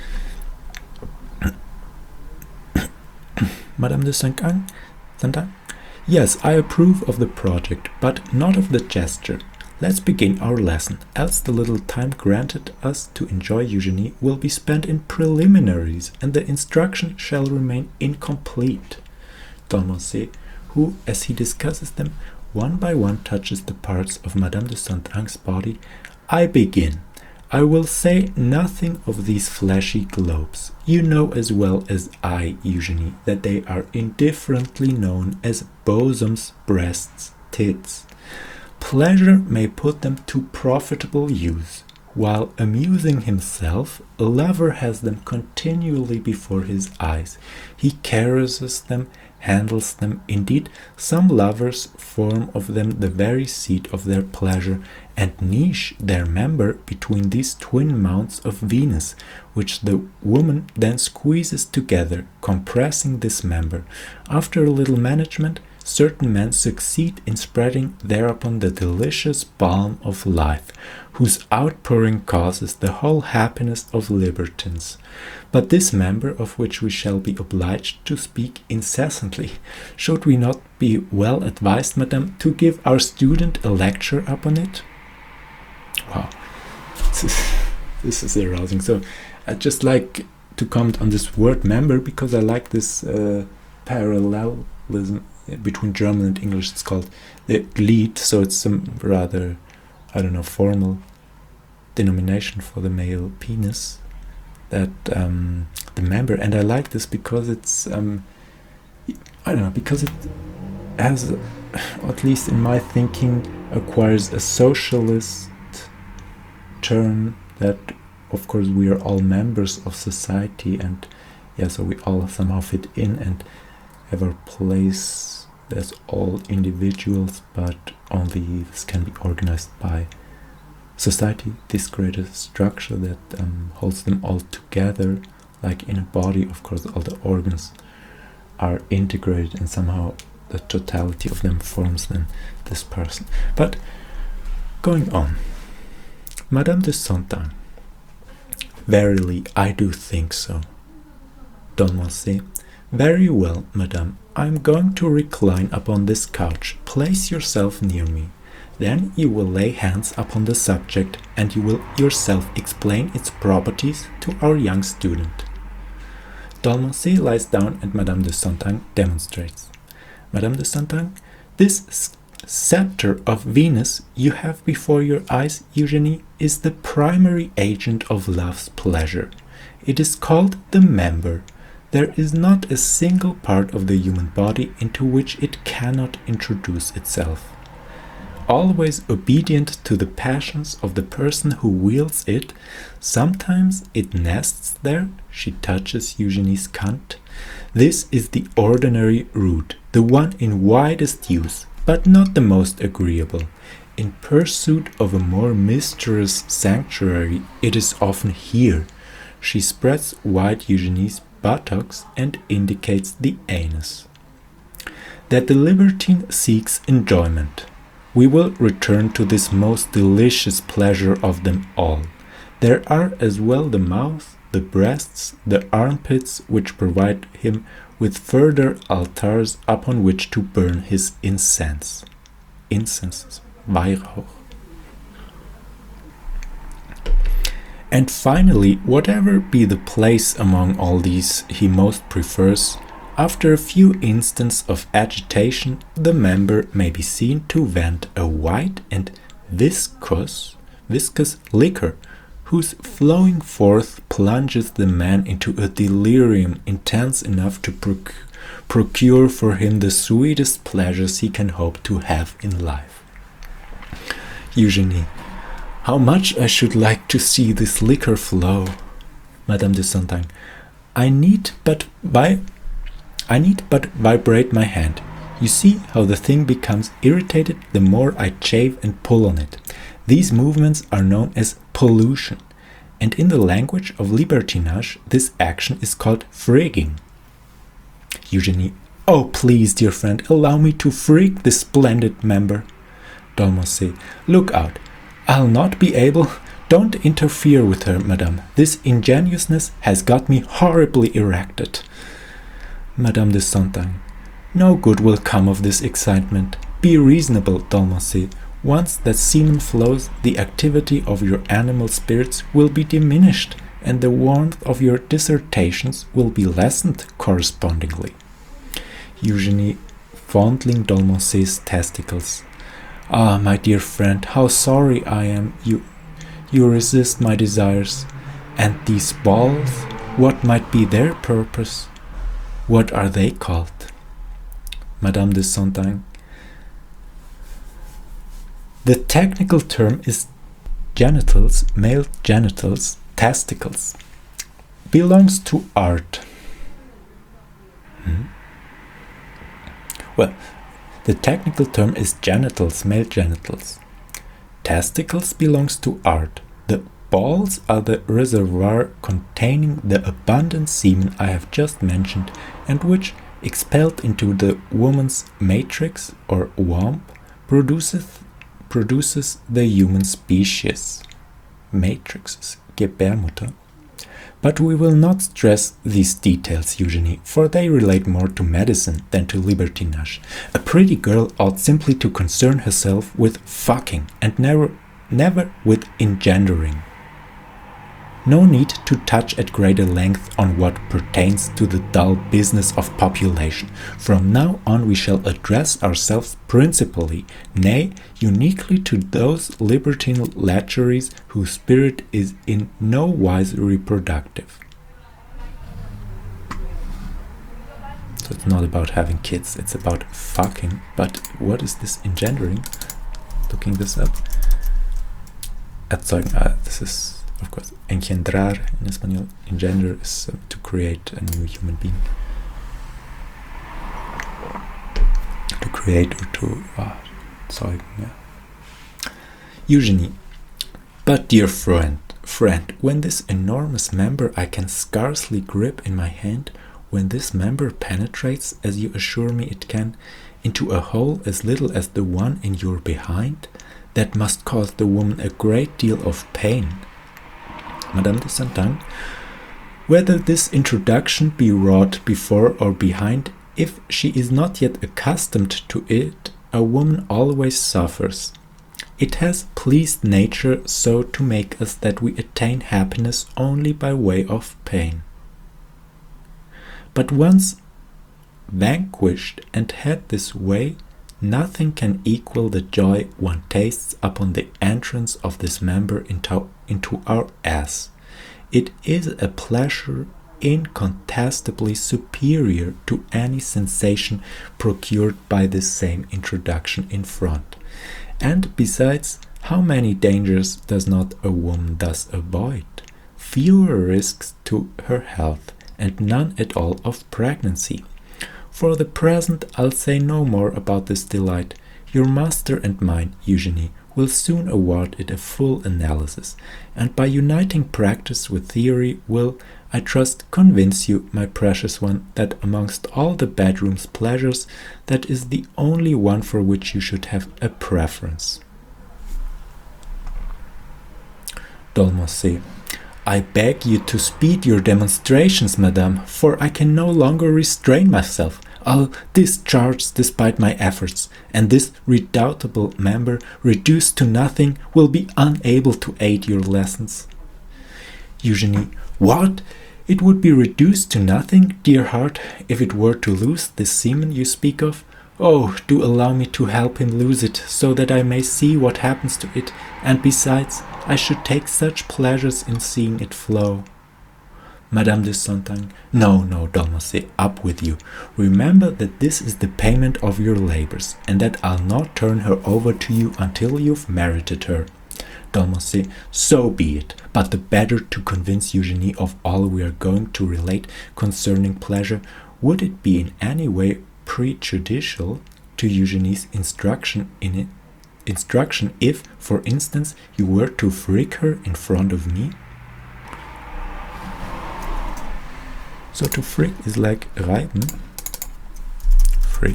Madame de Saint-Ange? Yes, I approve of the project, but not of the gesture. Let's begin our lesson, else the little time granted us to enjoy Eugenie will be spent in preliminaries, and the instruction shall remain incomplete. Dolmosé, who, as he discusses them, one by one touches the parts of Madame de Saint-Ange's body, I begin. I will say nothing of these fleshy globes. You know as well as I, Eugenie, that they are indifferently known as bosoms, breasts, tits. Pleasure may put them to profitable use. While amusing himself, a lover has them continually before his eyes. He caresses them, handles them. Indeed, some lovers form of them the very seat of their pleasure, and niche their member between these twin mounts of Venus, which the woman then squeezes together, compressing this member. After a little management, certain men succeed in spreading thereupon the delicious balm of life, whose outpouring causes the whole happiness of libertines. But this member, of which we shall be obliged to speak incessantly, should we not be well advised, madam, to give our student a lecture upon it? Wow, this is arousing. So I'd just like to comment on this word member, because I like this parallelism between German and English. It's called the Glied, so it's some rather, formal denomination for the male penis, that the member. And I like this because it's because it has, at least in my thinking, acquires a socialist turn, that of course we are all members of society, and so we all somehow fit in and have our place as all individuals, but only this can be organized by society, this greater structure that holds them all together. Like in a body, of course, all the organs are integrated, and somehow the totality of them forms then this person. But going on, Madame de Sontagne. Verily, I do think so. Dolmancé. Very well, madame. I am going to recline upon this couch. Place yourself near me. Then you will lay hands upon the subject, and you will yourself explain its properties to our young student. Dolmancé lies down, and Madame de Sontagne demonstrates. Madame de Sontagne, this scepter of Venus you have before your eyes, Eugenie, is the primary agent of love's pleasure. It is called the member. There is not a single part of the human body into which it cannot introduce itself. Always obedient to the passions of the person who wields it, sometimes it nests there. She touches Eugenie's cunt. This is the ordinary route, the one in widest use, but not the most agreeable. In pursuit of a more mysterious sanctuary, it is often here. She spreads wide Eugenie's buttocks and indicates the anus. That the libertine seeks enjoyment. We will return to this most delicious pleasure of them all. There are as well the mouth, the breasts, the armpits, which provide him with further altars upon which to burn his incense. Incense, Weihrauch. And finally, whatever be the place among all these he most prefers, after a few instants of agitation, the member may be seen to vent a white and viscous liquor, whose flowing forth plunges the man into a delirium intense enough to procure for him the sweetest pleasures he can hope to have in life. Eugenie. How much I should like to see this liquor flow. Madame de Sontagne. I need but vibrate my hand. You see how the thing becomes irritated the more I chafe and pull on it. These movements are known as pollution, and in the language of libertinage, this action is called frigging. Eugenie. Oh, please, dear friend, allow me to frig this splendid member. Dolmancé. Look out. I'll not be able. Don't interfere with her, madame. This ingenuousness has got me horribly erected. Madame de Sontagne. No good will come of this excitement. Be reasonable, Dolmancé. Once that semen flows, the activity of your animal spirits will be diminished, and the warmth of your dissertations will be lessened correspondingly. Eugenie, fondling Dolmancé's testicles. Ah, my dear friend, how sorry I am you resist my desires. And these balls, what might be their purpose? What are they called? Madame de Sontagne. The technical term is genitals, male genitals, testicles, belongs to art. Well, the technical term is genitals, male genitals. Testicles belongs to art. The balls are the reservoir containing the abundant semen I have just mentioned, and which, expelled into the woman's matrix or womb, produces the human species. Matrixes, Gebärmutter. But we will not stress these details, Eugenie, for they relate more to medicine than to libertinage. A pretty girl ought simply to concern herself with fucking and never with engendering. No need to touch at greater length on what pertains to the dull business of population. From now on we shall address ourselves principally, nay, uniquely to those libertine lecheries whose spirit is in no wise reproductive. So it's not about having kids, it's about fucking. But what is this engendering? Looking this up. Erzeugen, this is, of course, engendrar in Espanol. Engender is to create a new human being. To create or to zeugen, yeah. Eugenie. But dear friend, when this enormous member I can scarcely grip in my hand, when this member penetrates, as you assure me it can, into a hole as little as the one in your behind, that must cause the woman a great deal of pain. Madame de Saint-Ange, whether this introduction be wrought before or behind, if she is not yet accustomed to it, a woman always suffers. It has pleased nature so to make us that we attain happiness only by way of pain. But once vanquished and had this way, nothing can equal the joy one tastes upon the entrance of this member into our ass. It is a pleasure incontestably superior to any sensation procured by this same introduction in front. And besides, how many dangers does not a woman thus avoid? Fewer risks to her health, and none at all of pregnancy. For the present, I'll say no more about this delight. Your master and mine, Eugenie, will soon award it a full analysis, and by uniting practice with theory will, I trust, convince you, my precious one, that amongst all the bedroom's pleasures, that is the only one for which you should have a preference. Dolmasé. I beg you to speed your demonstrations, madame, for I can no longer restrain myself. I'll discharge despite my efforts, and this redoubtable member, reduced to nothing, will be unable to aid your lessons. Eugenie. What? It would be reduced to nothing, dear heart, if it were to lose this semen you speak of? Oh, do allow me to help him lose it, so that I may see what happens to it, and besides, I should take such pleasures in seeing it flow. Madame de Saint-Ange. No, Dolmasé, up with you. Remember that this is the payment of your labors, and that I'll not turn her over to you until you've merited her. Dolmasé. So be it, but the better to convince Eugenie of all we are going to relate concerning pleasure, would it be in any way prejudicial to Eugenie's instruction if, for instance, you were to freak her in front of me? So to freak is like reiben. Freak.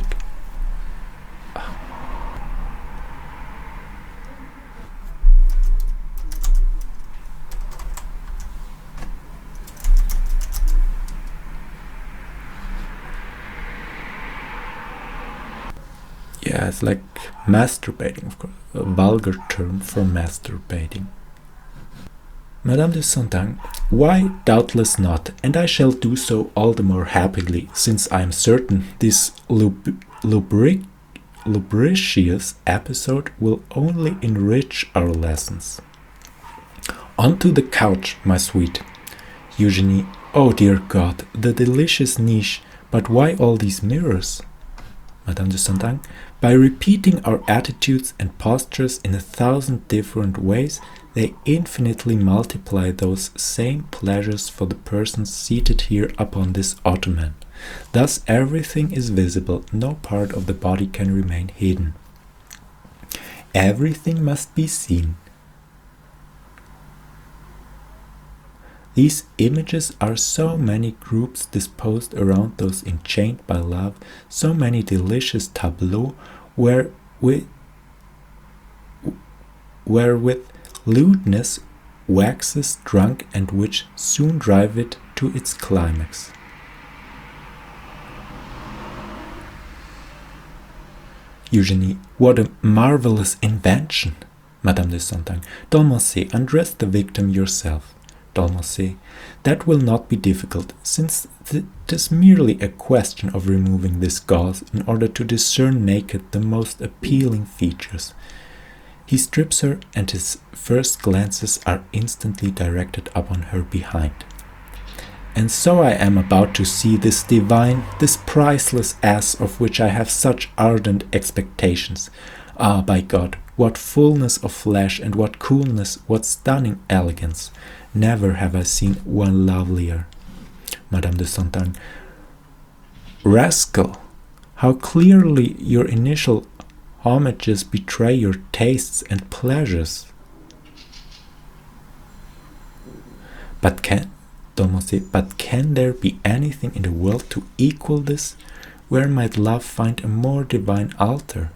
Yeah, it's like masturbating, of course, a vulgar term for masturbating. Madame de Saint-Ange. Why, doubtless not, and I shall do so all the more happily, since I am certain this lubricious episode will only enrich our lessons. On to the couch, my sweet. Eugenie. Oh dear God, the delicious niche, but why all these mirrors? Madame de Saint-Ange. By repeating our attitudes and postures in 1,000 different ways, they infinitely multiply those same pleasures for the persons seated here upon this ottoman. Thus everything is visible, no part of the body can remain hidden. Everything must be seen. These images are so many groups disposed around those enchained by love, so many delicious tableaux wherewith lewdness waxes drunk and which soon drive it to its climax. Eugenie, what a marvelous invention! Madame de Sontagne. Dolmancé, undress the victim yourself. Dolmancé, that will not be difficult, since it is merely a question of removing this gauze in order to discern naked the most appealing features. He strips her, and his first glances are instantly directed upon her behind. And so I am about to see this divine, this priceless ass of which I have such ardent expectations. Ah, by God, what fullness of flesh and what coolness, what stunning elegance! Never have I seen one lovelier. Madame de Sontagne. Rascal, how clearly your initial homages betray your tastes and pleasures. But can there be anything in the world to equal this? Where might love find a more divine altar?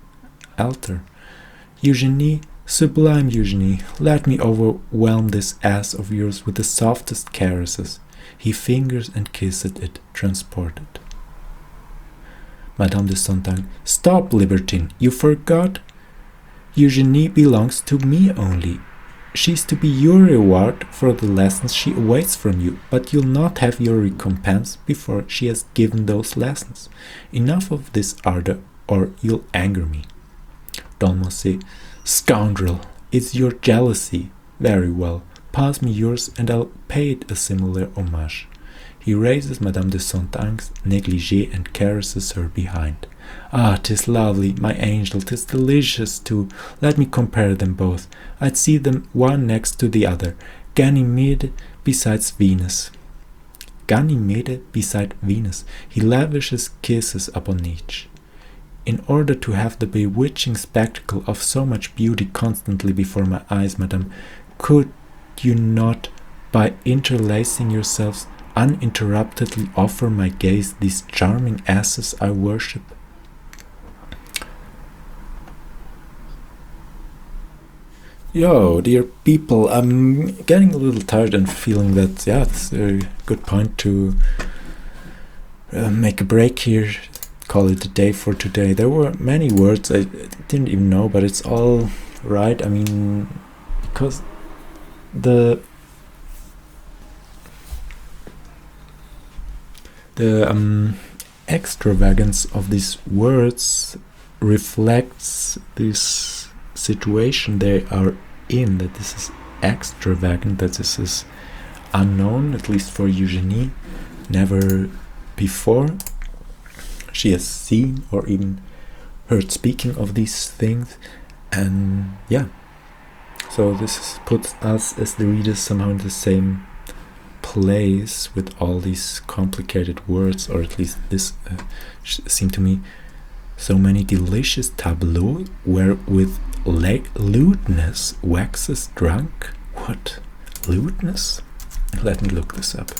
Eugenie, sublime Eugenie, let me overwhelm this ass of yours with the softest caresses. He fingers and kisses it, transported. Madame de Sontagne. Stop, libertine, you forgot. Eugenie belongs to me only. She's to be your reward for the lessons she awaits from you, but you'll not have your recompense before she has given those lessons. Enough of this ardor, or you'll anger me. Dolmancé. Scoundrel, it's your jealousy. Very well, pass me yours and I'll pay it a similar homage. He raises Madame de Sontagne's negligée and caresses her behind. Ah, 'tis lovely, my angel, 'tis delicious too. Let me compare them both. I'd see them one next to the other. Ganymede besides Venus. Ganymede beside Venus. He lavishes kisses upon each. In order to have the bewitching spectacle of so much beauty constantly before my eyes, madame, could you not, by interlacing yourselves, uninterruptedly offer my gaze these charming asses I worship? Yo, dear people, I'm getting a little tired and feeling that, yeah, it's a good point to make a break here, call it a day for today. There were many words I didn't even know, but it's all right. I mean, because the extravagance of these words reflects this situation they are in, that this is extravagant, that this is unknown, at least for Eugenie. Never before she has seen or even heard speaking of these things, and yeah, so this puts us as the readers somehow in the same place with all these complicated words, or at least this seemed to me so many delicious tableaux wherewith lewdness waxes drunk. What? Lewdness? Let me look this up.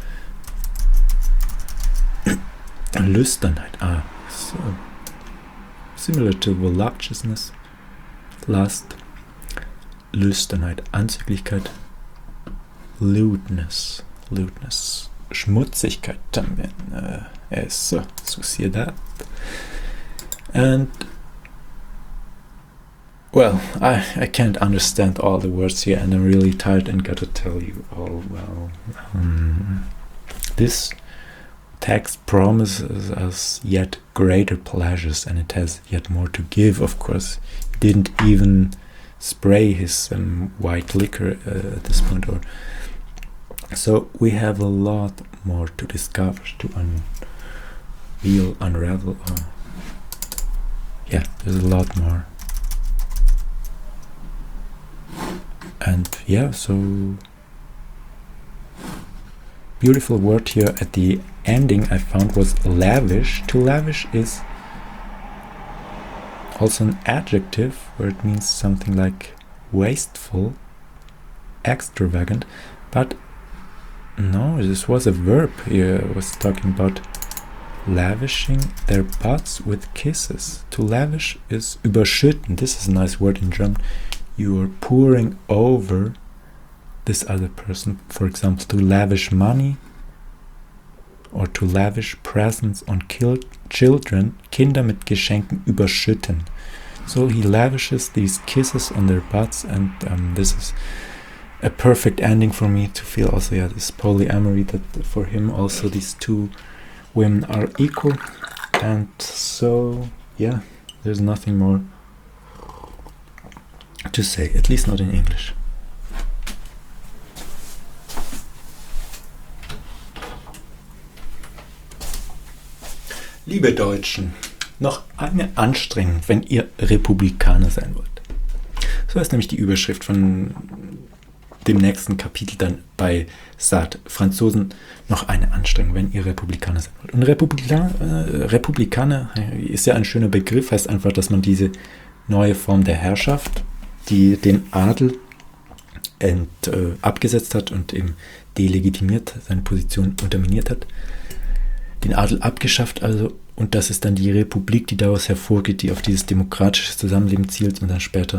Lüsternheit. So similar to voluptuousness, lust, Lüsternheit, Anzüglichkeit, lewdness, Schmutzigkeit también, eso, suciedad. And well, I can't understand all the words here, and I'm really tired and gotta tell you all, well, this text promises us yet greater pleasures, and it has yet more to give. Of course, he didn't even spray his white liquor at this point, or so we have a lot more to discover, to unveil, unravel. yeah, there's a lot more. And yeah, so beautiful word here at the ending I found was lavish. To lavish is also an adjective where it means something like wasteful, extravagant, but no, this was a verb here. It was talking about lavishing their butts with kisses. To lavish is überschütten. This is a nice word in German. You are pouring over this other person. For example, to lavish money or to lavish presents on children. Kinder mit Geschenken überschütten. So he lavishes these kisses on their butts, and this is a perfect ending for me to feel also, yeah, this polyamory, that for him also these two women are equal. And so, yeah, there's nothing more to say, at least not in English. Liebe Deutschen, noch eine Anstrengung, wenn ihr Republikaner sein wollt. So ist nämlich die Überschrift von dem nächsten Kapitel dann bei Sartre. Franzosen, noch eine Anstrengung, wenn ihr Republikaner sein wollt. Und Republikaner ist ja ein schöner Begriff, heißt einfach, dass man diese neue Form der Herrschaft, die den Adel abgesetzt hat und eben delegitimiert, seine Position unterminiert hat, den Adel abgeschafft also, und das ist dann die Republik, die daraus hervorgeht, die auf dieses demokratische Zusammenleben zielt und dann später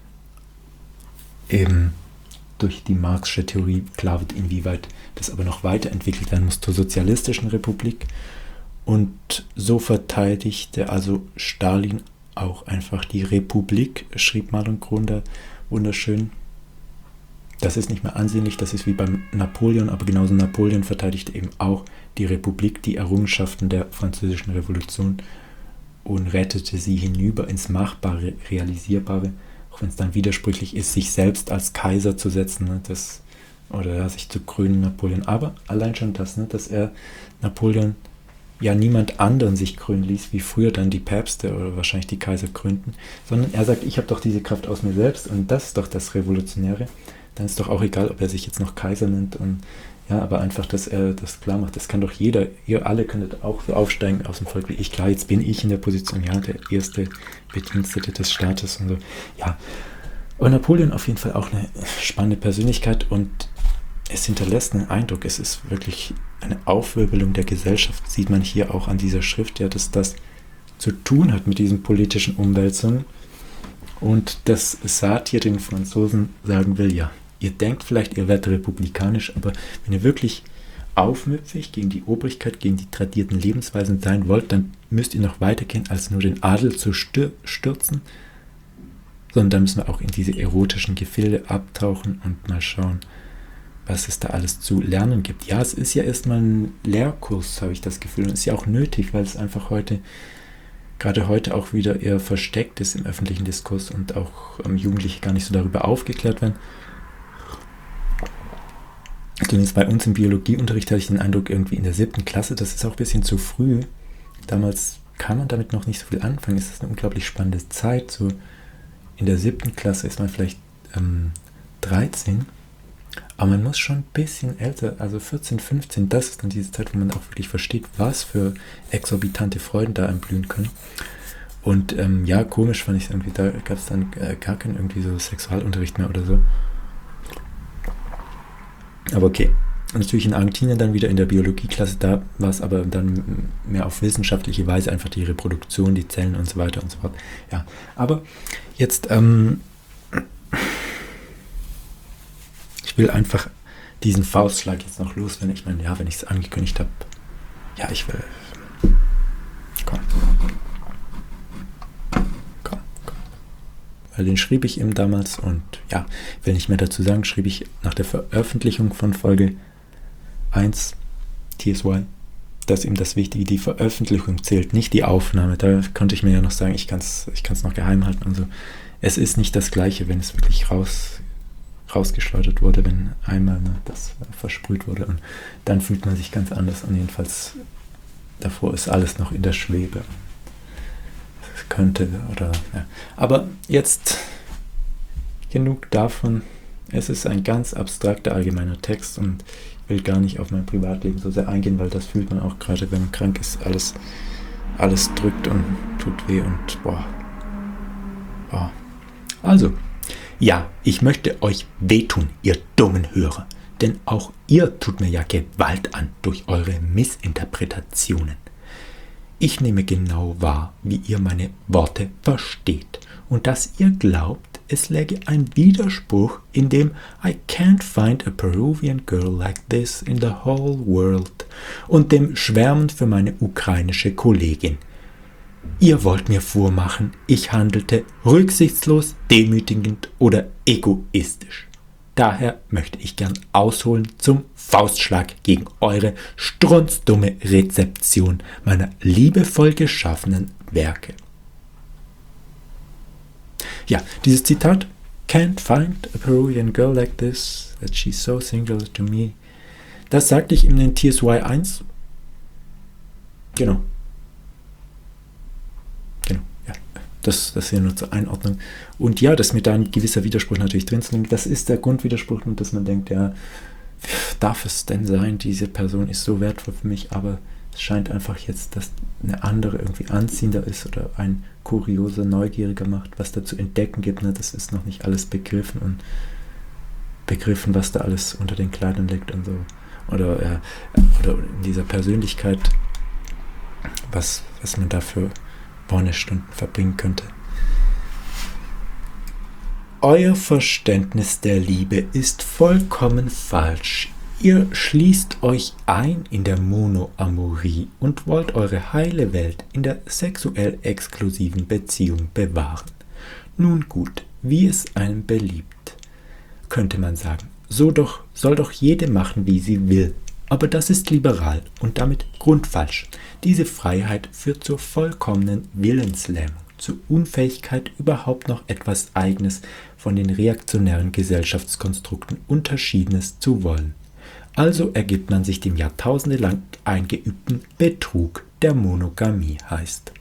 eben durch die Marxische Theorie klar wird, inwieweit das aber noch weiterentwickelt werden muss zur sozialistischen Republik. Und so verteidigte also Stalin auch einfach die Republik, schrieb Marlon Grunder wunderschön. Das ist nicht mehr ansehnlich, das ist wie beim Napoleon, aber genauso Napoleon verteidigte eben auch die Republik, die Errungenschaften der französischen Revolution, und rettete sie hinüber ins Machbare, Realisierbare, auch wenn es dann widersprüchlich ist, sich selbst als Kaiser zu setzen, ne, oder sich zu krönen, Napoleon. Aber allein schon das, ne, dass er Napoleon ja niemand anderen sich krönen ließ, wie früher dann die Päpste oder wahrscheinlich die Kaiser krönten, sondern er sagt, ich habe doch diese Kraft aus mir selbst, und das ist doch das Revolutionäre. Dann ist doch auch egal, ob er sich jetzt noch Kaiser nennt, und ja, aber einfach, dass er das klar macht. Das kann doch jeder, ihr alle könntet auch so aufsteigen aus dem Volk wie ich. Klar, jetzt bin ich in der Position, ja, der erste Bedienstete des Staates und so. Ja, aber Napoleon auf jeden Fall auch eine spannende Persönlichkeit, und es hinterlässt einen Eindruck. Es ist wirklich eine Aufwirbelung der Gesellschaft, sieht man hier auch an dieser Schrift, ja, dass das zu tun hat mit diesen politischen Umwälzungen, und dass Sartre den Franzosen sagen will, ja, ihr denkt vielleicht, ihr werdet republikanisch, aber wenn ihr wirklich aufmüpfig gegen die Obrigkeit, gegen die tradierten Lebensweisen sein wollt, dann müsst ihr noch weitergehen, als nur den Adel zu stürzen, sondern dann müssen wir auch in diese erotischen Gefilde abtauchen und mal schauen, was es da alles zu lernen gibt. Ja, es ist ja erstmal ein Lehrkurs, habe ich das Gefühl, und es ist ja auch nötig, weil es einfach gerade heute auch wieder eher versteckt ist im öffentlichen Diskurs und auch Jugendliche gar nicht so darüber aufgeklärt werden. Zumindest bei uns im Biologieunterricht hatte ich den Eindruck, irgendwie in der 7. Klasse, das ist auch ein bisschen zu früh. Damals kann man damit noch nicht so viel anfangen. Es ist eine unglaublich spannende Zeit. So in der 7. Klasse ist man vielleicht 13, aber man muss schon ein bisschen älter, also 14, 15, das ist dann diese Zeit, wo man auch wirklich versteht, was für exorbitante Freuden da entblühen können. Und ja, komisch fand ich es irgendwie, da gab es dann gar keinen irgendwie so Sexualunterricht mehr oder so. Aber okay. Und natürlich in Argentinien dann wieder in der Biologieklasse, da war es aber dann mehr auf wissenschaftliche Weise einfach die Reproduktion, die Zellen und so weiter und so fort. Ja, aber jetzt, ich will einfach diesen Faustschlag jetzt noch loswerden. Ich meine, ja, wenn ich es angekündigt habe, ja, ich will, komm. Weil den schrieb ich eben damals, und ja, will nicht mehr dazu sagen, schrieb ich nach der Veröffentlichung von Folge 1 TSY, dass eben das Wichtige, die Veröffentlichung zählt, nicht die Aufnahme. Da konnte ich mir ja noch sagen, ich kann es noch geheim halten und so. Es ist nicht das Gleiche, wenn es wirklich rausgeschleudert wurde, wenn einmal das versprüht wurde, und dann fühlt man sich ganz anders, und jedenfalls davor ist alles noch in der Schwebe. könnte. Oder, ja. Aber jetzt genug davon. Es ist ein ganz abstrakter, allgemeiner Text und ich will gar nicht auf mein Privatleben so sehr eingehen, weil das fühlt man auch gerade, wenn man krank ist. Alles drückt und tut weh und boah. Also, ja, ich möchte euch wehtun, ihr dummen Hörer. Denn auch ihr tut mir ja Gewalt an durch eure Missinterpretationen. Ich nehme genau wahr, wie ihr meine Worte versteht und dass ihr glaubt, es läge ein Widerspruch in dem I can't find a Peruvian girl like this in the whole world und dem Schwärmen für meine ukrainische Kollegin. Ihr wollt mir vormachen, ich handelte rücksichtslos, demütigend oder egoistisch. Daher möchte ich gern ausholen zum Faustschlag gegen eure strunzdumme Rezeption meiner liebevoll geschaffenen Werke. Ja, dieses Zitat, can't find a Peruvian girl like this, that she's so singular to me, das sagte ich in den TSY 1. Genau, ja. Das hier nur zur Einordnung. Und ja, dass mir da ein gewisser Widerspruch natürlich drin ist. Das ist der Grundwiderspruch, und dass man denkt, ja, darf es denn sein, diese Person ist so wertvoll für mich, aber es scheint einfach jetzt, dass eine andere irgendwie anziehender ist oder ein kurioser, neugieriger macht, was da zu entdecken gibt. Ne? Das ist noch nicht alles begriffen, was da alles unter den Kleidern liegt und so. Oder in dieser Persönlichkeit, was man dafür Stunden verbringen könnte. Euer Verständnis der Liebe ist vollkommen falsch. Ihr schließt euch ein in der Monoamorie und wollt eure heile Welt in der sexuell exklusiven Beziehung bewahren. Nun gut, wie es einem beliebt, könnte man sagen. Soll doch jede machen, wie sie will. Aber das ist liberal und damit grundfalsch. Diese Freiheit führt zur vollkommenen Willenslähmung, zur Unfähigkeit, überhaupt noch etwas Eigenes von den reaktionären Gesellschaftskonstrukten Unterschiedenes zu wollen. Also ergibt man sich dem jahrtausendelang eingeübten Betrug der Monogamie heißt.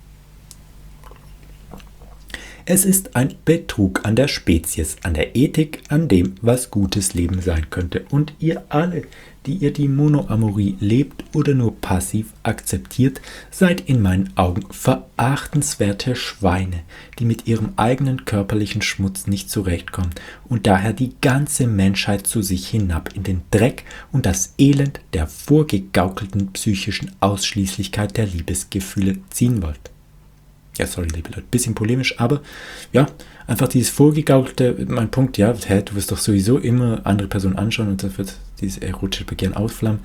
Es ist ein Betrug an der Spezies, an der Ethik, an dem, was gutes Leben sein könnte. Und ihr alle, die ihr die Monoamorie lebt oder nur passiv akzeptiert, seid in meinen Augen verachtenswerte Schweine, die mit ihrem eigenen körperlichen Schmutz nicht zurechtkommen und daher die ganze Menschheit zu sich hinab in den Dreck und das Elend der vorgegaukelten psychischen Ausschließlichkeit der Liebesgefühle ziehen wollt. Ja, sorry, liebe Leute, bisschen polemisch, aber ja, einfach dieses vorgegaukelte, mein Punkt, ja, du wirst doch sowieso immer andere Personen anschauen und das wird dieses erotische Begehren ausflammen,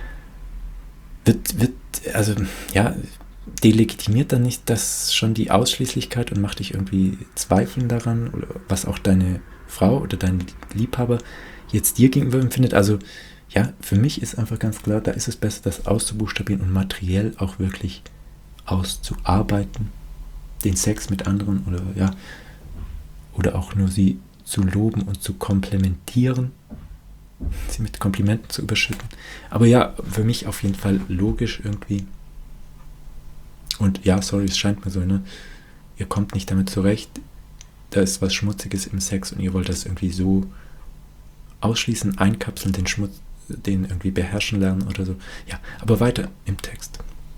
delegitimiert dann nicht das schon die Ausschließlichkeit und macht dich irgendwie zweifeln daran, oder was auch deine Frau oder dein Liebhaber jetzt dir gegenüber empfindet. Also ja, für mich ist einfach ganz klar, da ist es besser, das auszubuchstabieren und materiell auch wirklich auszuarbeiten, den Sex mit anderen oder auch nur sie zu loben und zu komplementieren, sie mit Komplimenten zu überschütten. Aber ja, für mich auf jeden Fall logisch irgendwie. Und ja, sorry, es scheint mir so, ne? Ihr kommt nicht damit zurecht, da ist was Schmutziges im Sex und ihr wollt das irgendwie so ausschließen, einkapseln, den Schmutz, den irgendwie beherrschen lernen oder so. Ja, aber weiter im Text.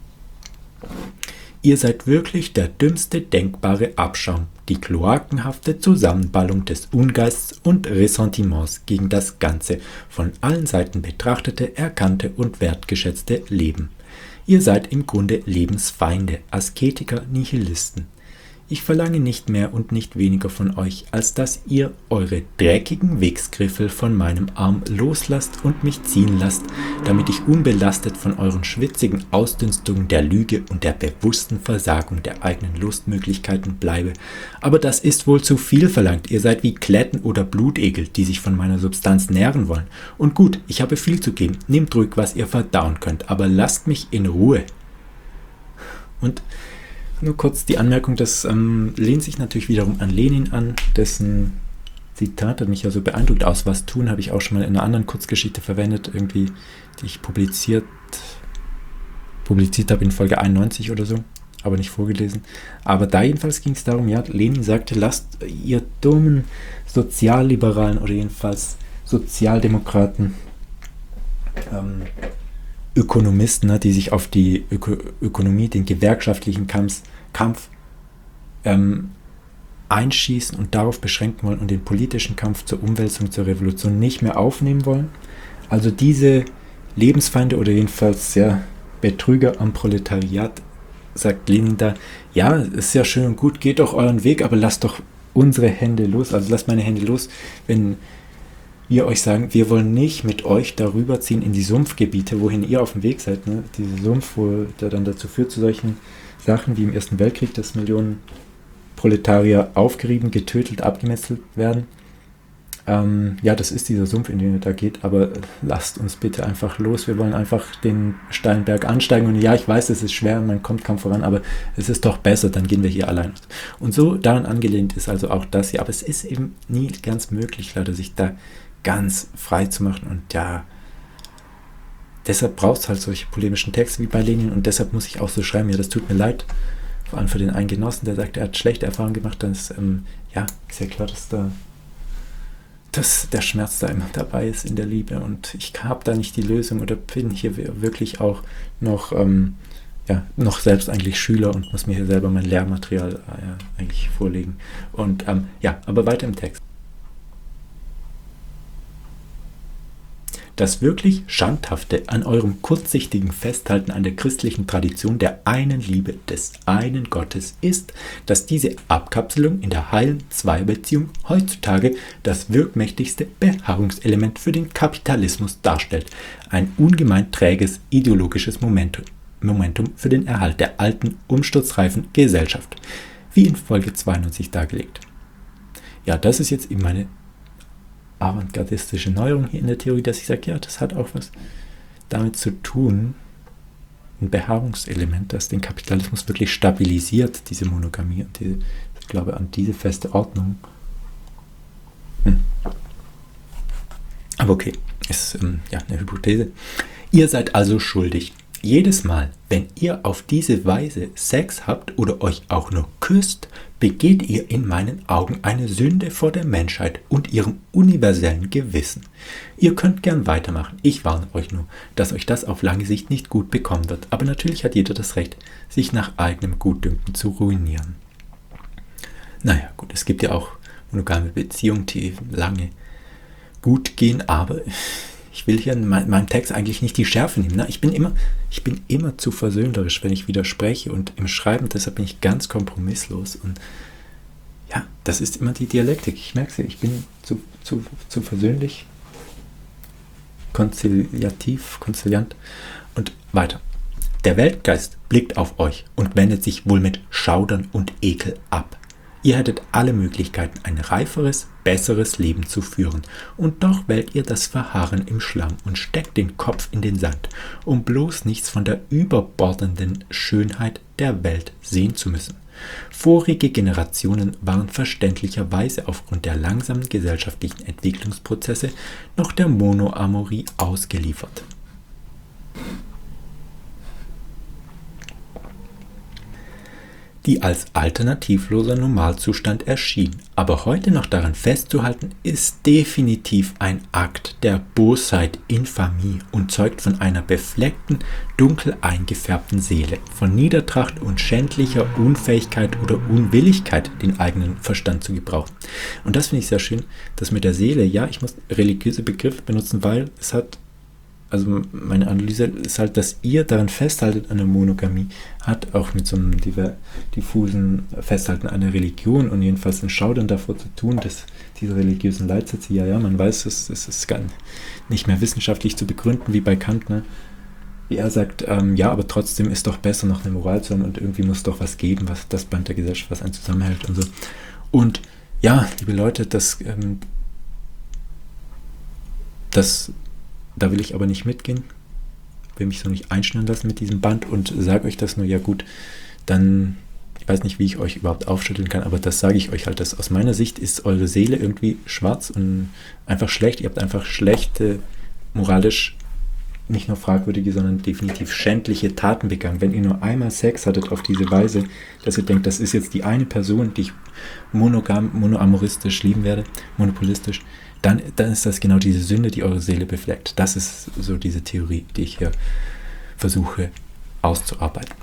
Ihr seid wirklich der dümmste denkbare Abschaum, die kloakenhafte Zusammenballung des Ungeists und Ressentiments gegen das ganze, von allen Seiten betrachtete, erkannte und wertgeschätzte Leben. Ihr seid im Grunde Lebensfeinde, Asketiker, Nihilisten. Ich verlange nicht mehr und nicht weniger von euch, als dass ihr eure dreckigen Wichsgriffel von meinem Arm loslasst und mich ziehen lasst, damit ich unbelastet von euren schwitzigen Ausdünstungen der Lüge und der bewussten Versagung der eigenen Lustmöglichkeiten bleibe. Aber das ist wohl zu viel verlangt. Ihr seid wie Kletten oder Blutegel, die sich von meiner Substanz nähren wollen. Und gut, ich habe viel zu geben. Nehmt ruhig, was ihr verdauen könnt, aber lasst mich in Ruhe. Und nur kurz die Anmerkung, das lehnt sich natürlich wiederum an Lenin an, dessen Zitat hat mich ja so beeindruckt. Aus was tun habe ich auch schon mal in einer anderen Kurzgeschichte verwendet, irgendwie, die ich publiziert habe in Folge 91 oder so. aber nicht vorgelesen. Aber da jedenfalls ging es darum, ja, Lenin sagte, lasst ihr dummen Sozialliberalen oder jedenfalls Sozialdemokraten, Ökonomisten, ne, die sich auf die Ökonomie, den gewerkschaftlichen Kampf einschießen und darauf beschränken wollen und den politischen Kampf zur Umwälzung, zur Revolution nicht mehr aufnehmen wollen. Also diese Lebensfeinde oder jedenfalls ja, Betrüger am Proletariat, sagt Lenin da, ja, ist ja schön und gut, geht doch euren Weg, aber lasst doch unsere Hände los, also lasst meine Hände los, wenn wir euch sagen, wir wollen nicht mit euch darüber ziehen in die Sumpfgebiete, wohin ihr auf dem Weg seid. Ne? Dieser Sumpf, der dann dazu führt, zu solchen Sachen wie im Ersten Weltkrieg, dass Millionen Proletarier aufgerieben, getötet, abgemetzelt werden. Ja, das ist dieser Sumpf, in den ihr da geht, aber lasst uns bitte einfach los. Wir wollen einfach den steilen Berg ansteigen. Und ja, ich weiß, es ist schwer und man kommt kaum voran, aber es ist doch besser, dann gehen wir hier allein. Und so daran angelehnt ist also auch das hier. Aber es ist eben nie ganz möglich, leider, sich da ganz frei zu machen. Und ja, deshalb braucht es halt solche polemischen Texte wie bei Lenin und deshalb muss ich auch so schreiben, ja, das tut mir leid, vor allem für den einen Genossen, der sagt, er hat schlechte Erfahrungen gemacht, dann ist, ja, ist ja klar, dass der Schmerz da immer dabei ist in der Liebe und ich habe da nicht die Lösung oder bin hier wirklich auch noch, noch selbst eigentlich Schüler und muss mir hier selber mein Lehrmaterial eigentlich vorlegen. Und ja, aber weiter im Text. Das wirklich Schandhafte an eurem kurzsichtigen Festhalten an der christlichen Tradition der einen Liebe des einen Gottes ist, dass diese Abkapselung in der heilen Zweierbeziehung heutzutage das wirkmächtigste Beharrungselement für den Kapitalismus darstellt. Ein ungemein träges ideologisches Momentum für den Erhalt der alten, umsturzreifen Gesellschaft, wie in Folge 92 dargelegt. Ja, das ist jetzt eben meine avantgardistische Neuerung hier in der Theorie, dass ich sage, ja, das hat auch was damit zu tun, ein Beharrungselement, das den Kapitalismus wirklich stabilisiert, diese Monogamie und ich glaube an diese feste Ordnung. Aber okay, ist ja eine Hypothese. Ihr seid also schuldig. Jedes Mal, wenn ihr auf diese Weise Sex habt oder euch auch nur küsst, begeht ihr in meinen Augen eine Sünde vor der Menschheit und ihrem universellen Gewissen. Ihr könnt gern weitermachen, ich warne euch nur, dass euch das auf lange Sicht nicht gut bekommen wird, aber natürlich hat jeder das Recht, sich nach eigenem Gutdünken zu ruinieren. Naja, gut, es gibt ja auch monogame Beziehungen, die lange gut gehen, aber ich will hier in meinem Text eigentlich nicht die Schärfe nehmen. Ne? Ich bin immer zu versöhnlerisch, wenn ich widerspreche und im Schreiben, deshalb bin ich ganz kompromisslos. Und ja, das ist immer die Dialektik. Ich merke es, ich bin zu versöhnlich, konziliant und weiter. Der Weltgeist blickt auf euch und wendet sich wohl mit Schaudern und Ekel ab. Ihr hättet alle Möglichkeiten, ein reiferes, besseres Leben zu führen. Und doch wählt ihr das Verharren im Schlamm und steckt den Kopf in den Sand, um bloß nichts von der überbordenden Schönheit der Welt sehen zu müssen. Vorige Generationen waren verständlicherweise aufgrund der langsamen gesellschaftlichen Entwicklungsprozesse noch der Monoamorie ausgeliefert. Die als alternativloser Normalzustand erschien, aber heute noch daran festzuhalten, ist definitiv ein Akt der Bosheit, Infamie und zeugt von einer befleckten, dunkel eingefärbten Seele, von Niedertracht und schändlicher Unfähigkeit oder Unwilligkeit, den eigenen Verstand zu gebrauchen. Und das finde ich sehr schön, dass mit der Seele, ja, ich muss religiöse Begriffe benutzen, weil es hat, also meine Analyse ist halt, dass ihr daran festhaltet an der Monogamie, hat auch mit so einem diffusen Festhalten an der Religion und jedenfalls ein Schaudern davor zu tun, dass diese religiösen Leitsätze, ja, man weiß, es ist gar nicht mehr wissenschaftlich zu begründen, wie bei Kant, ne? Wie er sagt, ja, aber trotzdem ist doch besser, noch eine Moral zu haben und irgendwie muss doch was geben, was das Band der Gesellschaft, was einen zusammenhält und so. Und ja, liebe Leute, da will ich aber nicht mitgehen, will mich so nicht einschnüren lassen mit diesem Band und sage euch das nur, ja gut, dann, ich weiß nicht, wie ich euch überhaupt aufschütteln kann, aber das sage ich euch halt, dass aus meiner Sicht ist eure Seele irgendwie schwarz und einfach schlecht, ihr habt einfach schlechte, moralisch nicht nur fragwürdige, sondern definitiv schändliche Taten begangen. Wenn ihr nur einmal Sex hattet auf diese Weise, dass ihr denkt, das ist jetzt die eine Person, die ich monogam, monoamoristisch lieben werde, monopolistisch, dann ist das genau diese Sünde, die eure Seele befleckt. Das ist so diese Theorie, die ich hier versuche auszuarbeiten.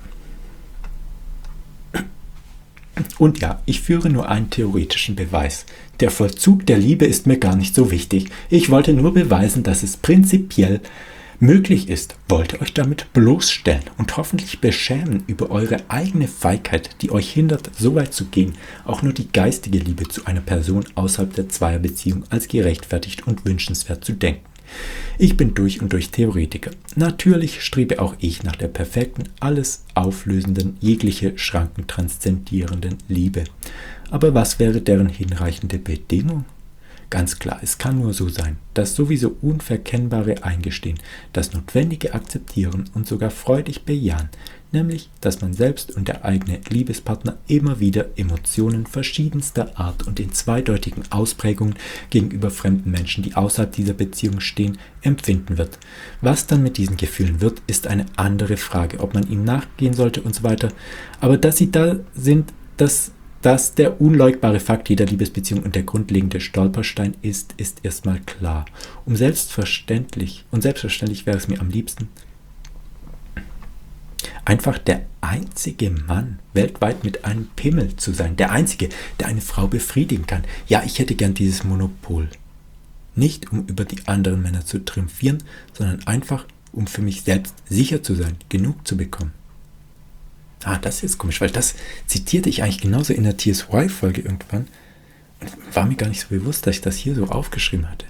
Und ja, ich führe nur einen theoretischen Beweis. Der Vollzug der Liebe ist mir gar nicht so wichtig. Ich wollte nur beweisen, dass es prinzipiell möglich ist, wollte euch damit bloßstellen und hoffentlich beschämen über eure eigene Feigheit, die euch hindert, so weit zu gehen, auch nur die geistige Liebe zu einer Person außerhalb der Zweierbeziehung als gerechtfertigt und wünschenswert zu denken. Ich bin durch und durch Theoretiker. Natürlich strebe auch ich nach der perfekten, alles auflösenden, jegliche Schranken transzendierenden Liebe. Aber was wäre deren hinreichende Bedingung? Ganz klar, es kann nur so sein, das sowieso Unverkennbare eingestehen, das Notwendige akzeptieren und sogar freudig bejahen, nämlich, dass man selbst und der eigene Liebespartner immer wieder Emotionen verschiedenster Art und in zweideutigen Ausprägungen gegenüber fremden Menschen, die außerhalb dieser Beziehung stehen, empfinden wird. Was dann mit diesen Gefühlen wird, ist eine andere Frage, ob man ihnen nachgehen sollte und so weiter. Aber dass sie da sind, dass der unleugbare Fakt jeder Liebesbeziehung und der grundlegende Stolperstein ist erstmal klar. Und selbstverständlich wäre es mir am liebsten, einfach der einzige Mann weltweit mit einem Pimmel zu sein. Der einzige, der eine Frau befriedigen kann. Ja, ich hätte gern dieses Monopol. Nicht, um über die anderen Männer zu triumphieren, sondern einfach, um für mich selbst sicher zu sein, genug zu bekommen. Das ist jetzt komisch, weil das zitierte ich eigentlich genauso in der TSY-Folge irgendwann und war mir gar nicht so bewusst, dass ich das hier so aufgeschrieben hatte.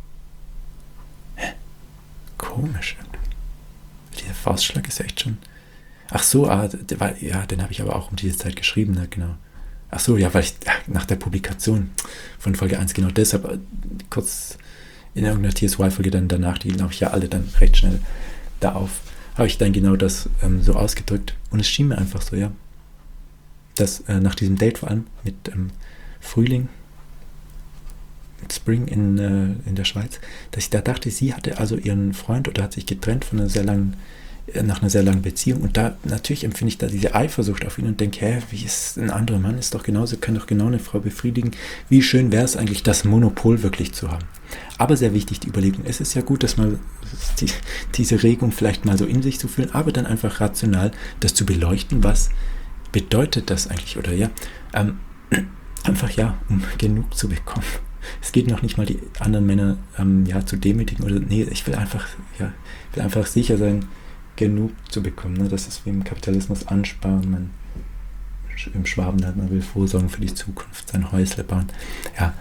Komisch irgendwie. Dieser Faustschlag ist ja echt schon... Ach so, den habe ich aber auch um diese Zeit geschrieben, ne, genau. Ach so, ja, weil ich nach der Publikation von Folge 1 genau deshalb kurz in irgendeiner TSY-Folge dann danach, die glaube ich ja alle dann recht schnell da auf, habe ich dann genau das so ausgedrückt. Und es schien mir einfach so, ja, dass nach diesem Date vor allem mit Frühling, mit Spring in der Schweiz, dass ich da dachte, sie hatte also ihren Freund oder hat sich getrennt von nach einer sehr langen Beziehung. Und da natürlich empfinde ich da diese Eifersucht auf ihn und denke, wie ist ein anderer Mann, ist doch genauso, kann doch genau eine Frau befriedigen. Wie schön wäre es eigentlich, das Monopol wirklich zu haben. Aber sehr wichtig, die Überlegung, es ist ja gut, dass man diese Regung vielleicht mal so in sich zu fühlen, aber dann einfach rational das zu beleuchten, was bedeutet das eigentlich, oder ja, einfach ja, um genug zu bekommen. Es geht noch nicht mal die anderen Männer zu demütigen oder nee, ich will einfach sicher sein, genug zu bekommen. Ne? Das ist wie im Kapitalismus ansparen, im Schwabenland, man will vorsorgen für die Zukunft, sein Häusle bauen. Ja.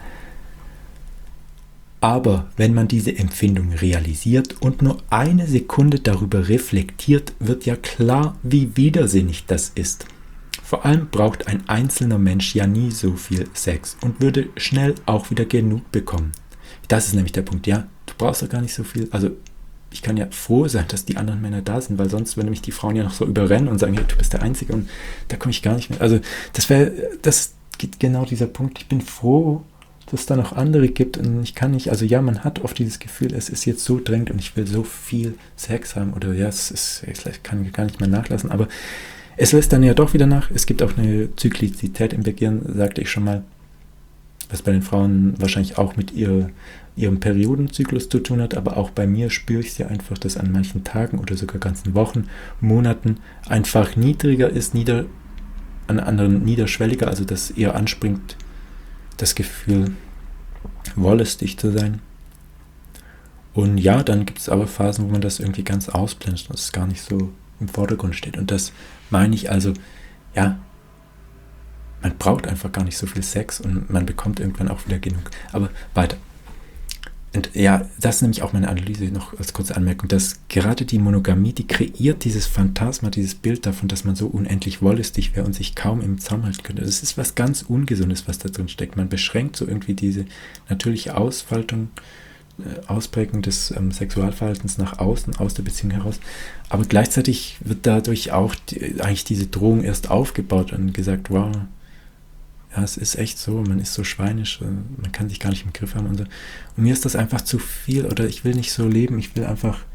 Aber wenn man diese Empfindung realisiert und nur eine Sekunde darüber reflektiert, wird ja klar, wie widersinnig das ist. Vor allem braucht ein einzelner Mensch ja nie so viel Sex und würde schnell auch wieder genug bekommen. Das ist nämlich der Punkt, ja, du brauchst ja gar nicht so viel, also ich kann ja froh sein, dass die anderen Männer da sind, weil sonst würden mich die Frauen ja noch so überrennen und sagen, hey, du bist der Einzige und da komme ich gar nicht mehr. Also das geht genau dieser Punkt. Ich bin froh, dass es da noch andere gibt und ich kann nicht, also ja, man hat oft dieses Gefühl, es ist jetzt so drängend und ich will so viel Sex haben oder ja, ich kann gar nicht mehr nachlassen, aber es lässt dann ja doch wieder nach. Es gibt auch eine Zyklizität im Begehren, sagte ich schon mal, was bei den Frauen wahrscheinlich auch mit ihrem Periodenzyklus zu tun hat, aber auch bei mir spüre ich es ja einfach, dass an manchen Tagen oder sogar ganzen Wochen, Monaten einfach niedriger ist, an anderen niederschwelliger, also dass eher anspringt, das Gefühl, wollüstig zu sein. Und ja, dann gibt es aber Phasen, wo man das irgendwie ganz ausblendet und es gar nicht so im Vordergrund steht. Und das meine ich also, ja, man braucht einfach gar nicht so viel Sex und man bekommt irgendwann auch wieder genug. Aber weiter. Und ja, das ist nämlich auch meine Analyse, noch als kurze Anmerkung, dass gerade die Monogamie, die kreiert dieses Phantasma, dieses Bild davon, dass man so unendlich wollüstig wäre und sich kaum im Zaum halten könnte. Das ist was ganz Ungesundes, was da drin steckt. Man beschränkt so irgendwie diese natürliche Ausprägung des Sexualverhaltens nach außen, aus der Beziehung heraus. Aber gleichzeitig wird dadurch auch eigentlich diese Drohung erst aufgebaut und gesagt, wow, ja, es ist echt so, man ist so schweinisch, man kann sich gar nicht im Griff haben und so. Und mir ist das einfach zu viel oder ich will nicht so leben, ich will einfach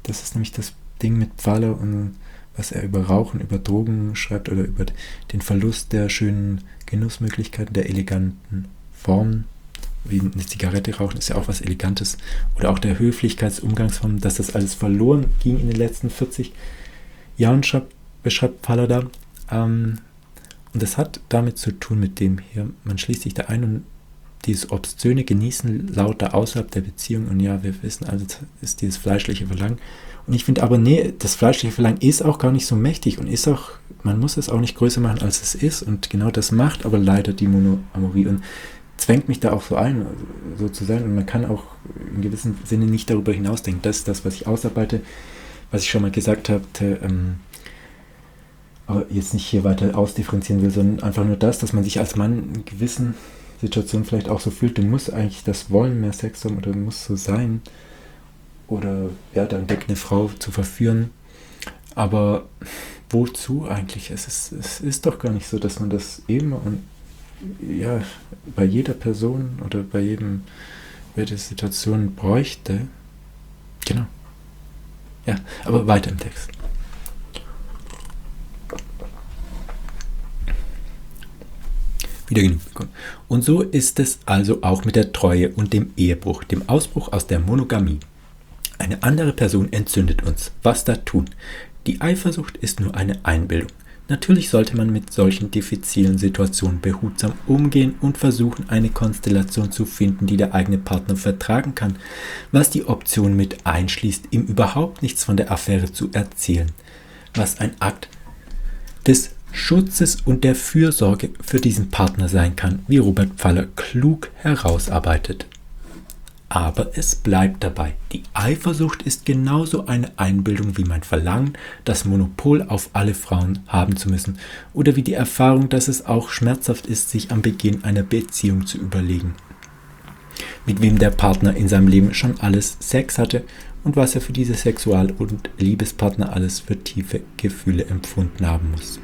Das ist nämlich das Ding mit Pfaller und was er über Rauchen, über Drogen schreibt oder über den Verlust der schönen Genussmöglichkeiten, der eleganten Formen. Wie eine Zigarette rauchen ist ja auch was Elegantes. Oder auch der Höflichkeitsumgangsform, dass das alles verloren ging in den letzten 40 Jahren, beschreibt Pfaller da. Und das hat damit zu tun mit dem hier, man schließt sich da ein und dieses obszöne Genießen lauter außerhalb der Beziehung. Und ja, wir wissen, also das ist dieses fleischliche Verlangen. Und ich finde aber, nee, das fleischliche Verlangen ist auch gar nicht so mächtig und ist auch, man muss es auch nicht größer machen, als es ist. Und genau das macht aber leider die Monoamorie und zwängt mich da auch so ein, so zu sein. Und man kann auch in gewissem Sinne nicht darüber hinausdenken. Das ist das, was ich ausarbeite, was ich schon mal gesagt hatte, aber jetzt nicht hier weiter ausdifferenzieren will, sondern einfach nur das, dass man sich als Mann in gewissen Situationen vielleicht auch so fühlt, du musst eigentlich das wollen, mehr Sex haben oder muss so sein. Oder ja, dann denkt eine Frau zu verführen. Aber wozu eigentlich? Es ist doch gar nicht so, dass man das immer und ja, bei jeder Person oder bei jeder Situation bräuchte. Genau. Ja, aber weiter im Text. Wieder genug bekommen. Und so ist es also auch mit der Treue und dem Ehebruch, dem Ausbruch aus der Monogamie. Eine andere Person entzündet uns. Was da tun? Die Eifersucht ist nur eine Einbildung. Natürlich sollte man mit solchen diffizilen Situationen behutsam umgehen und versuchen, eine Konstellation zu finden, die der eigene Partner vertragen kann, was die Option mit einschließt, ihm überhaupt nichts von der Affäre zu erzählen, was ein Akt des Schutzes und der Fürsorge für diesen Partner sein kann, wie Robert Pfaller klug herausarbeitet. Aber es bleibt dabei, die Eifersucht ist genauso eine Einbildung wie mein Verlangen, das Monopol auf alle Frauen haben zu müssen, oder wie die Erfahrung, dass es auch schmerzhaft ist, sich am Beginn einer Beziehung zu überlegen, mit wem der Partner in seinem Leben schon alles Sex hatte und was er für diese Sexual- und Liebespartner alles für tiefe Gefühle empfunden haben muss.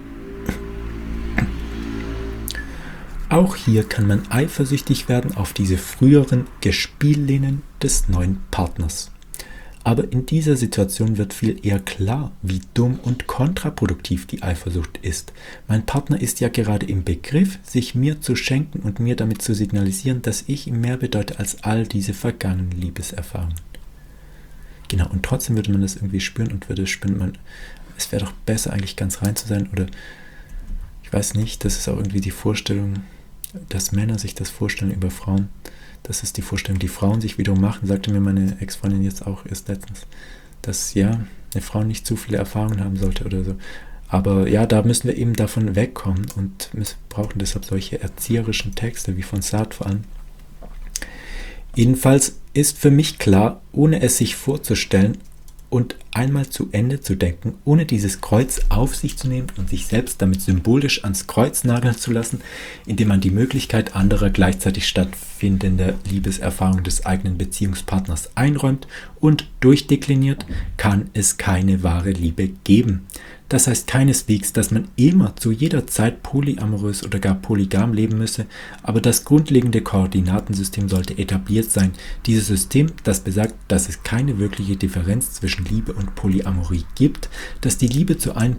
Auch hier kann man eifersüchtig werden auf diese früheren Gespielinnen des neuen Partners. Aber in dieser Situation wird viel eher klar, wie dumm und kontraproduktiv die Eifersucht ist. Mein Partner ist ja gerade im Begriff, sich mir zu schenken und mir damit zu signalisieren, dass ich ihm mehr bedeute als all diese vergangenen Liebeserfahrungen. Genau, und trotzdem würde man das irgendwie spüren und würde spüren, es wäre doch besser eigentlich ganz rein zu sein oder ich weiß nicht, das ist auch irgendwie die Vorstellung, dass Männer sich das vorstellen über Frauen. Das ist die Vorstellung, die Frauen sich wiederum machen, sagte mir meine Ex-Freundin jetzt auch erst letztens, dass ja, eine Frau nicht zu viele Erfahrungen haben sollte oder so. Aber ja, da müssen wir eben davon wegkommen und brauchen deshalb solche erzieherischen Texte wie von Sartre vor allem. Jedenfalls ist für mich klar, ohne es sich vorzustellen und einmal zu Ende zu denken, ohne dieses Kreuz auf sich zu nehmen und sich selbst damit symbolisch ans Kreuz nageln zu lassen, indem man die Möglichkeit anderer gleichzeitig stattfindender Liebeserfahrung des eigenen Beziehungspartners einräumt und durchdekliniert, kann es keine wahre Liebe geben. Das heißt keineswegs, dass man immer zu jeder Zeit polyamorös oder gar polygam leben müsse, aber das grundlegende Koordinatensystem sollte etabliert sein. Dieses System, das besagt, dass es keine wirkliche Differenz zwischen Liebe und Polyamorie gibt, dass die Liebe zur einen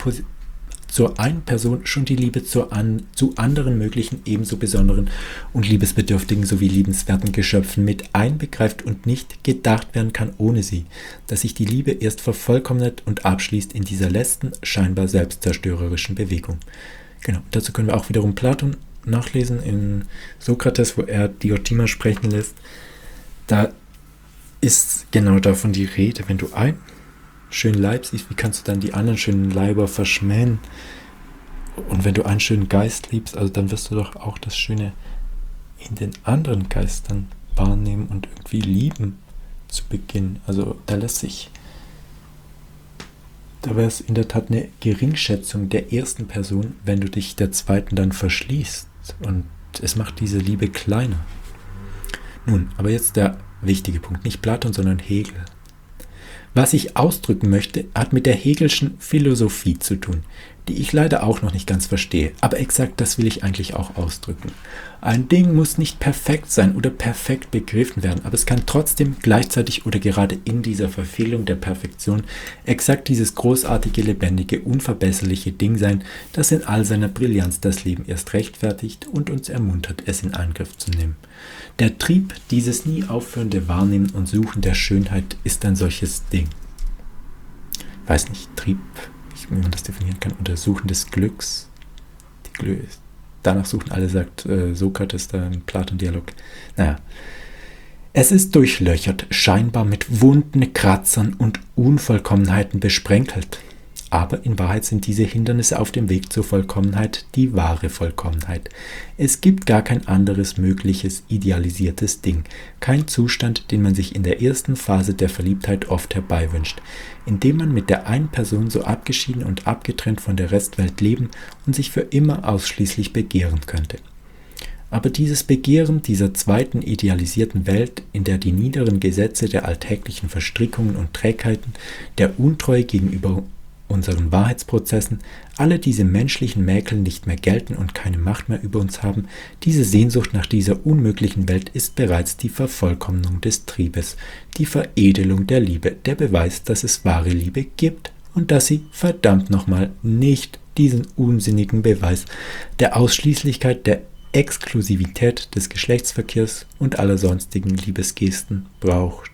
Person schon die Liebe zu anderen möglichen, ebenso besonderen und liebesbedürftigen sowie liebenswerten Geschöpfen mit einbegreift und nicht gedacht werden kann ohne sie, dass sich die Liebe erst vervollkommnet und abschließt in dieser letzten, scheinbar selbstzerstörerischen Bewegung. Genau, dazu können wir auch wiederum Platon nachlesen in Sokrates, wo er Diotima sprechen lässt. Da ist genau davon die Rede, wenn du einen schönen Leib siehst, wie kannst du dann die anderen schönen Leiber verschmähen? Und wenn du einen schönen Geist liebst, also dann wirst du doch auch das Schöne in den anderen Geistern wahrnehmen und irgendwie lieben zu Beginn. Also da wäre es in der Tat eine Geringschätzung der ersten Person, wenn du dich der zweiten dann verschließt. Und es macht diese Liebe kleiner. Nun, aber jetzt der wichtige Punkt, nicht Platon, sondern Hegel. Was ich ausdrücken möchte, hat mit der Hegelschen Philosophie zu tun, die ich leider auch noch nicht ganz verstehe, aber exakt das will ich eigentlich auch ausdrücken. Ein Ding muss nicht perfekt sein oder perfekt begriffen werden, aber es kann trotzdem gleichzeitig oder gerade in dieser Verfehlung der Perfektion exakt dieses großartige, lebendige, unverbesserliche Ding sein, das in all seiner Brillanz das Leben erst rechtfertigt und uns ermuntert, es in Angriff zu nehmen. Der Trieb, dieses nie aufhörende Wahrnehmen und Suchen der Schönheit ist ein solches Ding. Weiß nicht, Trieb, wie man das definieren kann, oder Suchen des Glücks. Danach suchen alle, sagt Sokrates da im Platon-Dialog. Naja. Es ist durchlöchert, scheinbar mit Wunden, Kratzern und Unvollkommenheiten besprenkelt. Aber in Wahrheit sind diese Hindernisse auf dem Weg zur Vollkommenheit die wahre Vollkommenheit. Es gibt gar kein anderes mögliches idealisiertes Ding, kein Zustand, den man sich in der ersten Phase der Verliebtheit oft herbeiwünscht, indem man mit der einen Person so abgeschieden und abgetrennt von der Restwelt leben und sich für immer ausschließlich begehren könnte. Aber dieses Begehren dieser zweiten idealisierten Welt, in der die niederen Gesetze der alltäglichen Verstrickungen und Trägheiten, der Untreue gegenüber unseren Wahrheitsprozessen, alle diese menschlichen Mäkel nicht mehr gelten und keine Macht mehr über uns haben, diese Sehnsucht nach dieser unmöglichen Welt ist bereits die Vervollkommnung des Triebes, die Veredelung der Liebe, der Beweis, dass es wahre Liebe gibt und dass sie, verdammt nochmal, nicht diesen unsinnigen Beweis der Ausschließlichkeit, der Exklusivität des Geschlechtsverkehrs und aller sonstigen Liebesgesten braucht.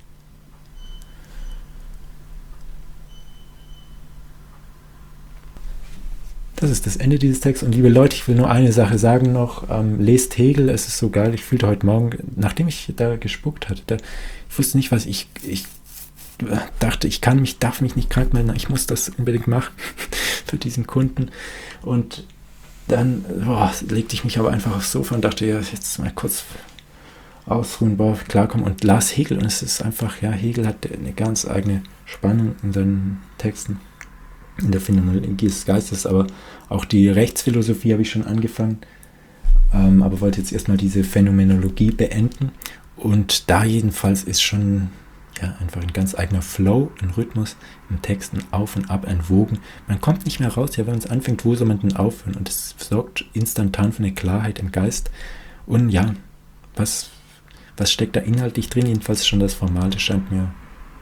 Das ist das Ende dieses Texts. Und liebe Leute, ich will nur eine Sache sagen noch. Lest Hegel, es ist so geil. Ich fühlte heute Morgen, nachdem ich da gespuckt hatte, ich wusste nicht, was ich dachte, darf mich nicht krank melden. Ich muss das unbedingt machen für diesen Kunden. Und dann legte ich mich aber einfach aufs Sofa und dachte, ja, jetzt mal kurz ausruhen, klarkommen und las Hegel. Und es ist einfach, ja, Hegel hat eine ganz eigene Spannung in seinen Texten, in der Phänomenologie des Geistes, aber auch die Rechtsphilosophie habe ich schon angefangen, aber wollte jetzt erstmal diese Phänomenologie beenden. Und da jedenfalls ist schon einfach ein ganz eigener Flow, ein Rhythmus im Text, ein Auf und Ab, ein Wogen. Man kommt nicht mehr raus, wenn man es anfängt, wo soll man denn aufhören? Und es sorgt instantan für eine Klarheit im Geist. Und ja, was steckt da inhaltlich drin? Jedenfalls schon das Formale scheint mir,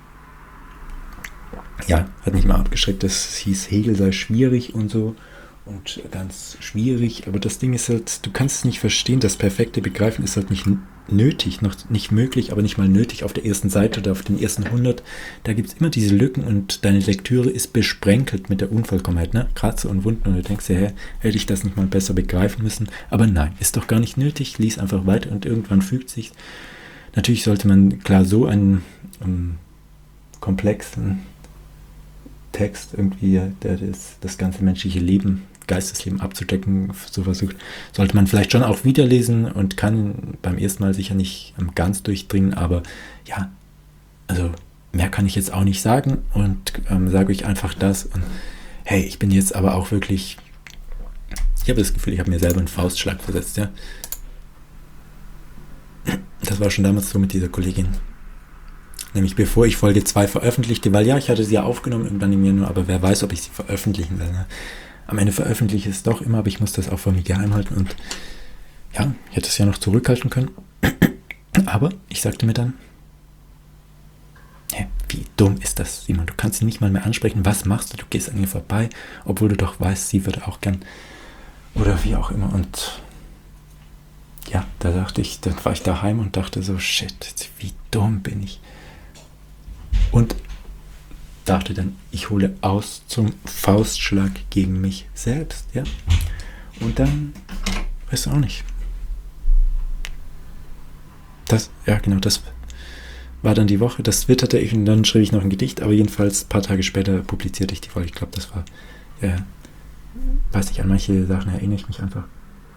hat mich mal abgeschreckt. Das hieß, Hegel sei schwierig und so und ganz schwierig. Aber das Ding ist halt, du kannst es nicht verstehen. Das perfekte Begreifen ist halt nicht nötig, noch nicht möglich, aber nicht mal nötig auf der ersten Seite oder auf den ersten 100. Da gibt es immer diese Lücken und deine Lektüre ist besprenkelt mit der Unvollkommenheit, ne? Kratze und Wunden und du denkst dir, hätte ich das nicht mal besser begreifen müssen? Aber nein, ist doch gar nicht nötig. Lies einfach weiter und irgendwann fügt sich. Natürlich sollte man klar so einen komplexen Text irgendwie, der das ganze menschliche Leben, Geistesleben abzudecken, so versucht, sollte man vielleicht schon auch wieder lesen und kann beim ersten Mal sicher nicht ganz durchdringen, aber ja, also mehr kann ich jetzt auch nicht sagen und sage euch einfach das. Und hey, ich bin jetzt aber auch wirklich, ich habe das Gefühl, ich habe mir selber einen Faustschlag versetzt, ja. Das war schon damals so mit dieser Kollegin. Nämlich bevor ich Folge 2 veröffentlichte, weil ich hatte sie ja aufgenommen irgendwann im Januar, aber wer weiß, ob ich sie veröffentlichen werde. Ne? Am Ende veröffentliche ich es doch immer, aber ich muss das auch von mir geheim halten und ja, ich hätte es ja noch zurückhalten können. Aber ich sagte mir dann, wie dumm ist das, Simon? Du kannst sie nicht mal mehr ansprechen. Was machst du? Du gehst an ihr vorbei, obwohl du doch weißt, sie würde auch gern oder wie auch immer. Und ja, dann war ich daheim und dachte so, shit, wie dumm bin ich. Und dachte dann, ich hole aus zum Faustschlag gegen mich selbst, ja. Und dann, weißt du auch nicht. Das war dann die Woche, das twitterte ich und dann schrieb ich noch ein Gedicht, aber jedenfalls ein paar Tage später publizierte ich die Folge. Ich glaube, das war, weiß nicht, an manche Sachen erinnere ich mich einfach.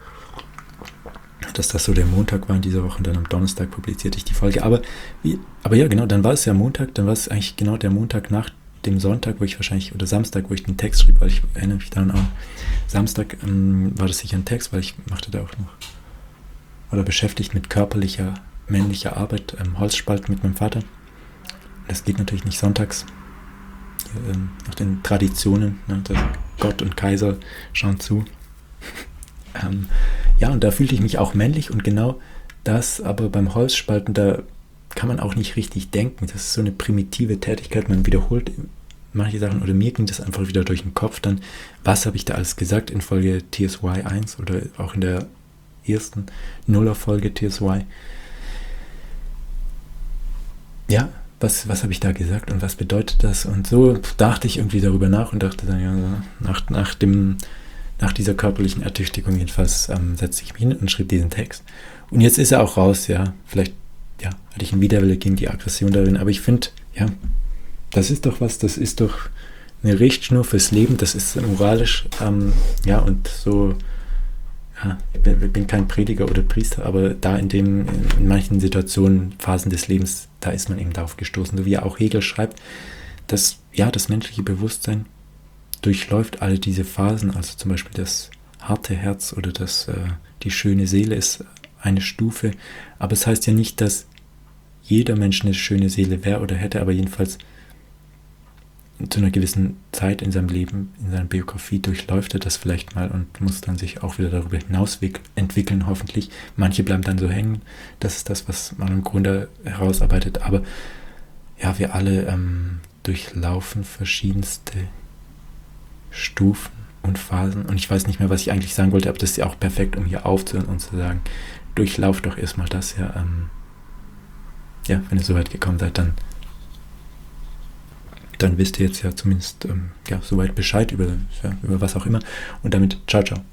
Dass das so der Montag war in dieser Woche und dann am Donnerstag publizierte ich die Folge. Aber ja, genau, dann war es ja Montag, dann war es eigentlich genau der Montag nach dem Sonntag, oder Samstag, wo ich den Text schrieb, weil ich erinnere mich daran auch. Samstag war das sicher ein Text, weil ich machte da auch noch, oder beschäftigt mit körperlicher, männlicher Arbeit, Holzspalten mit meinem Vater. Das geht natürlich nicht sonntags, hier, nach den Traditionen, ne, dass Gott und Kaiser schauen zu. Ja, und da fühlte ich mich auch männlich und genau das, aber beim Holzspalten, da kann man auch nicht richtig denken. Das ist so eine primitive Tätigkeit, man wiederholt manche Sachen oder mir ging das einfach wieder durch den Kopf dann, was habe ich da alles gesagt in Folge TSY 1 oder auch in der ersten Nuller-Folge TSY. Ja, was habe ich da gesagt und was bedeutet das? Und so dachte ich irgendwie darüber nach und dachte dann, ja, nach dieser körperlichen Ertüchtigung jedenfalls setzte ich mich hin und schrieb diesen Text. Und jetzt ist er auch raus, ja, vielleicht hatte ich einen Widerwille gegen die Aggression darin, aber ich finde, ja, das ist doch eine Richtschnur fürs Leben, das ist moralisch, ja, und so, ja, ich bin kein Prediger oder Priester, aber da in manchen Situationen, Phasen des Lebens, da ist man eben darauf gestoßen, so wie auch Hegel schreibt, dass, ja, das menschliche Bewusstsein durchläuft alle diese Phasen, also zum Beispiel das harte Herz oder die schöne Seele ist eine Stufe, aber es heißt ja nicht, dass jeder Mensch eine schöne Seele wäre oder hätte, aber jedenfalls zu einer gewissen Zeit in seinem Leben, in seiner Biografie durchläuft er das vielleicht mal und muss dann sich auch wieder darüber hinaus entwickeln, hoffentlich. Manche bleiben dann so hängen, das ist das, was man im Grunde herausarbeitet, aber ja, wir alle durchlaufen verschiedenste Stufen und Phasen und ich weiß nicht mehr, was ich eigentlich sagen wollte, aber das ist ja auch perfekt, um hier aufzuhören und zu sagen, durchlauft doch erstmal das, ja, wenn ihr so weit gekommen seid, dann wisst ihr jetzt ja zumindest soweit Bescheid über was auch immer und damit ciao, ciao.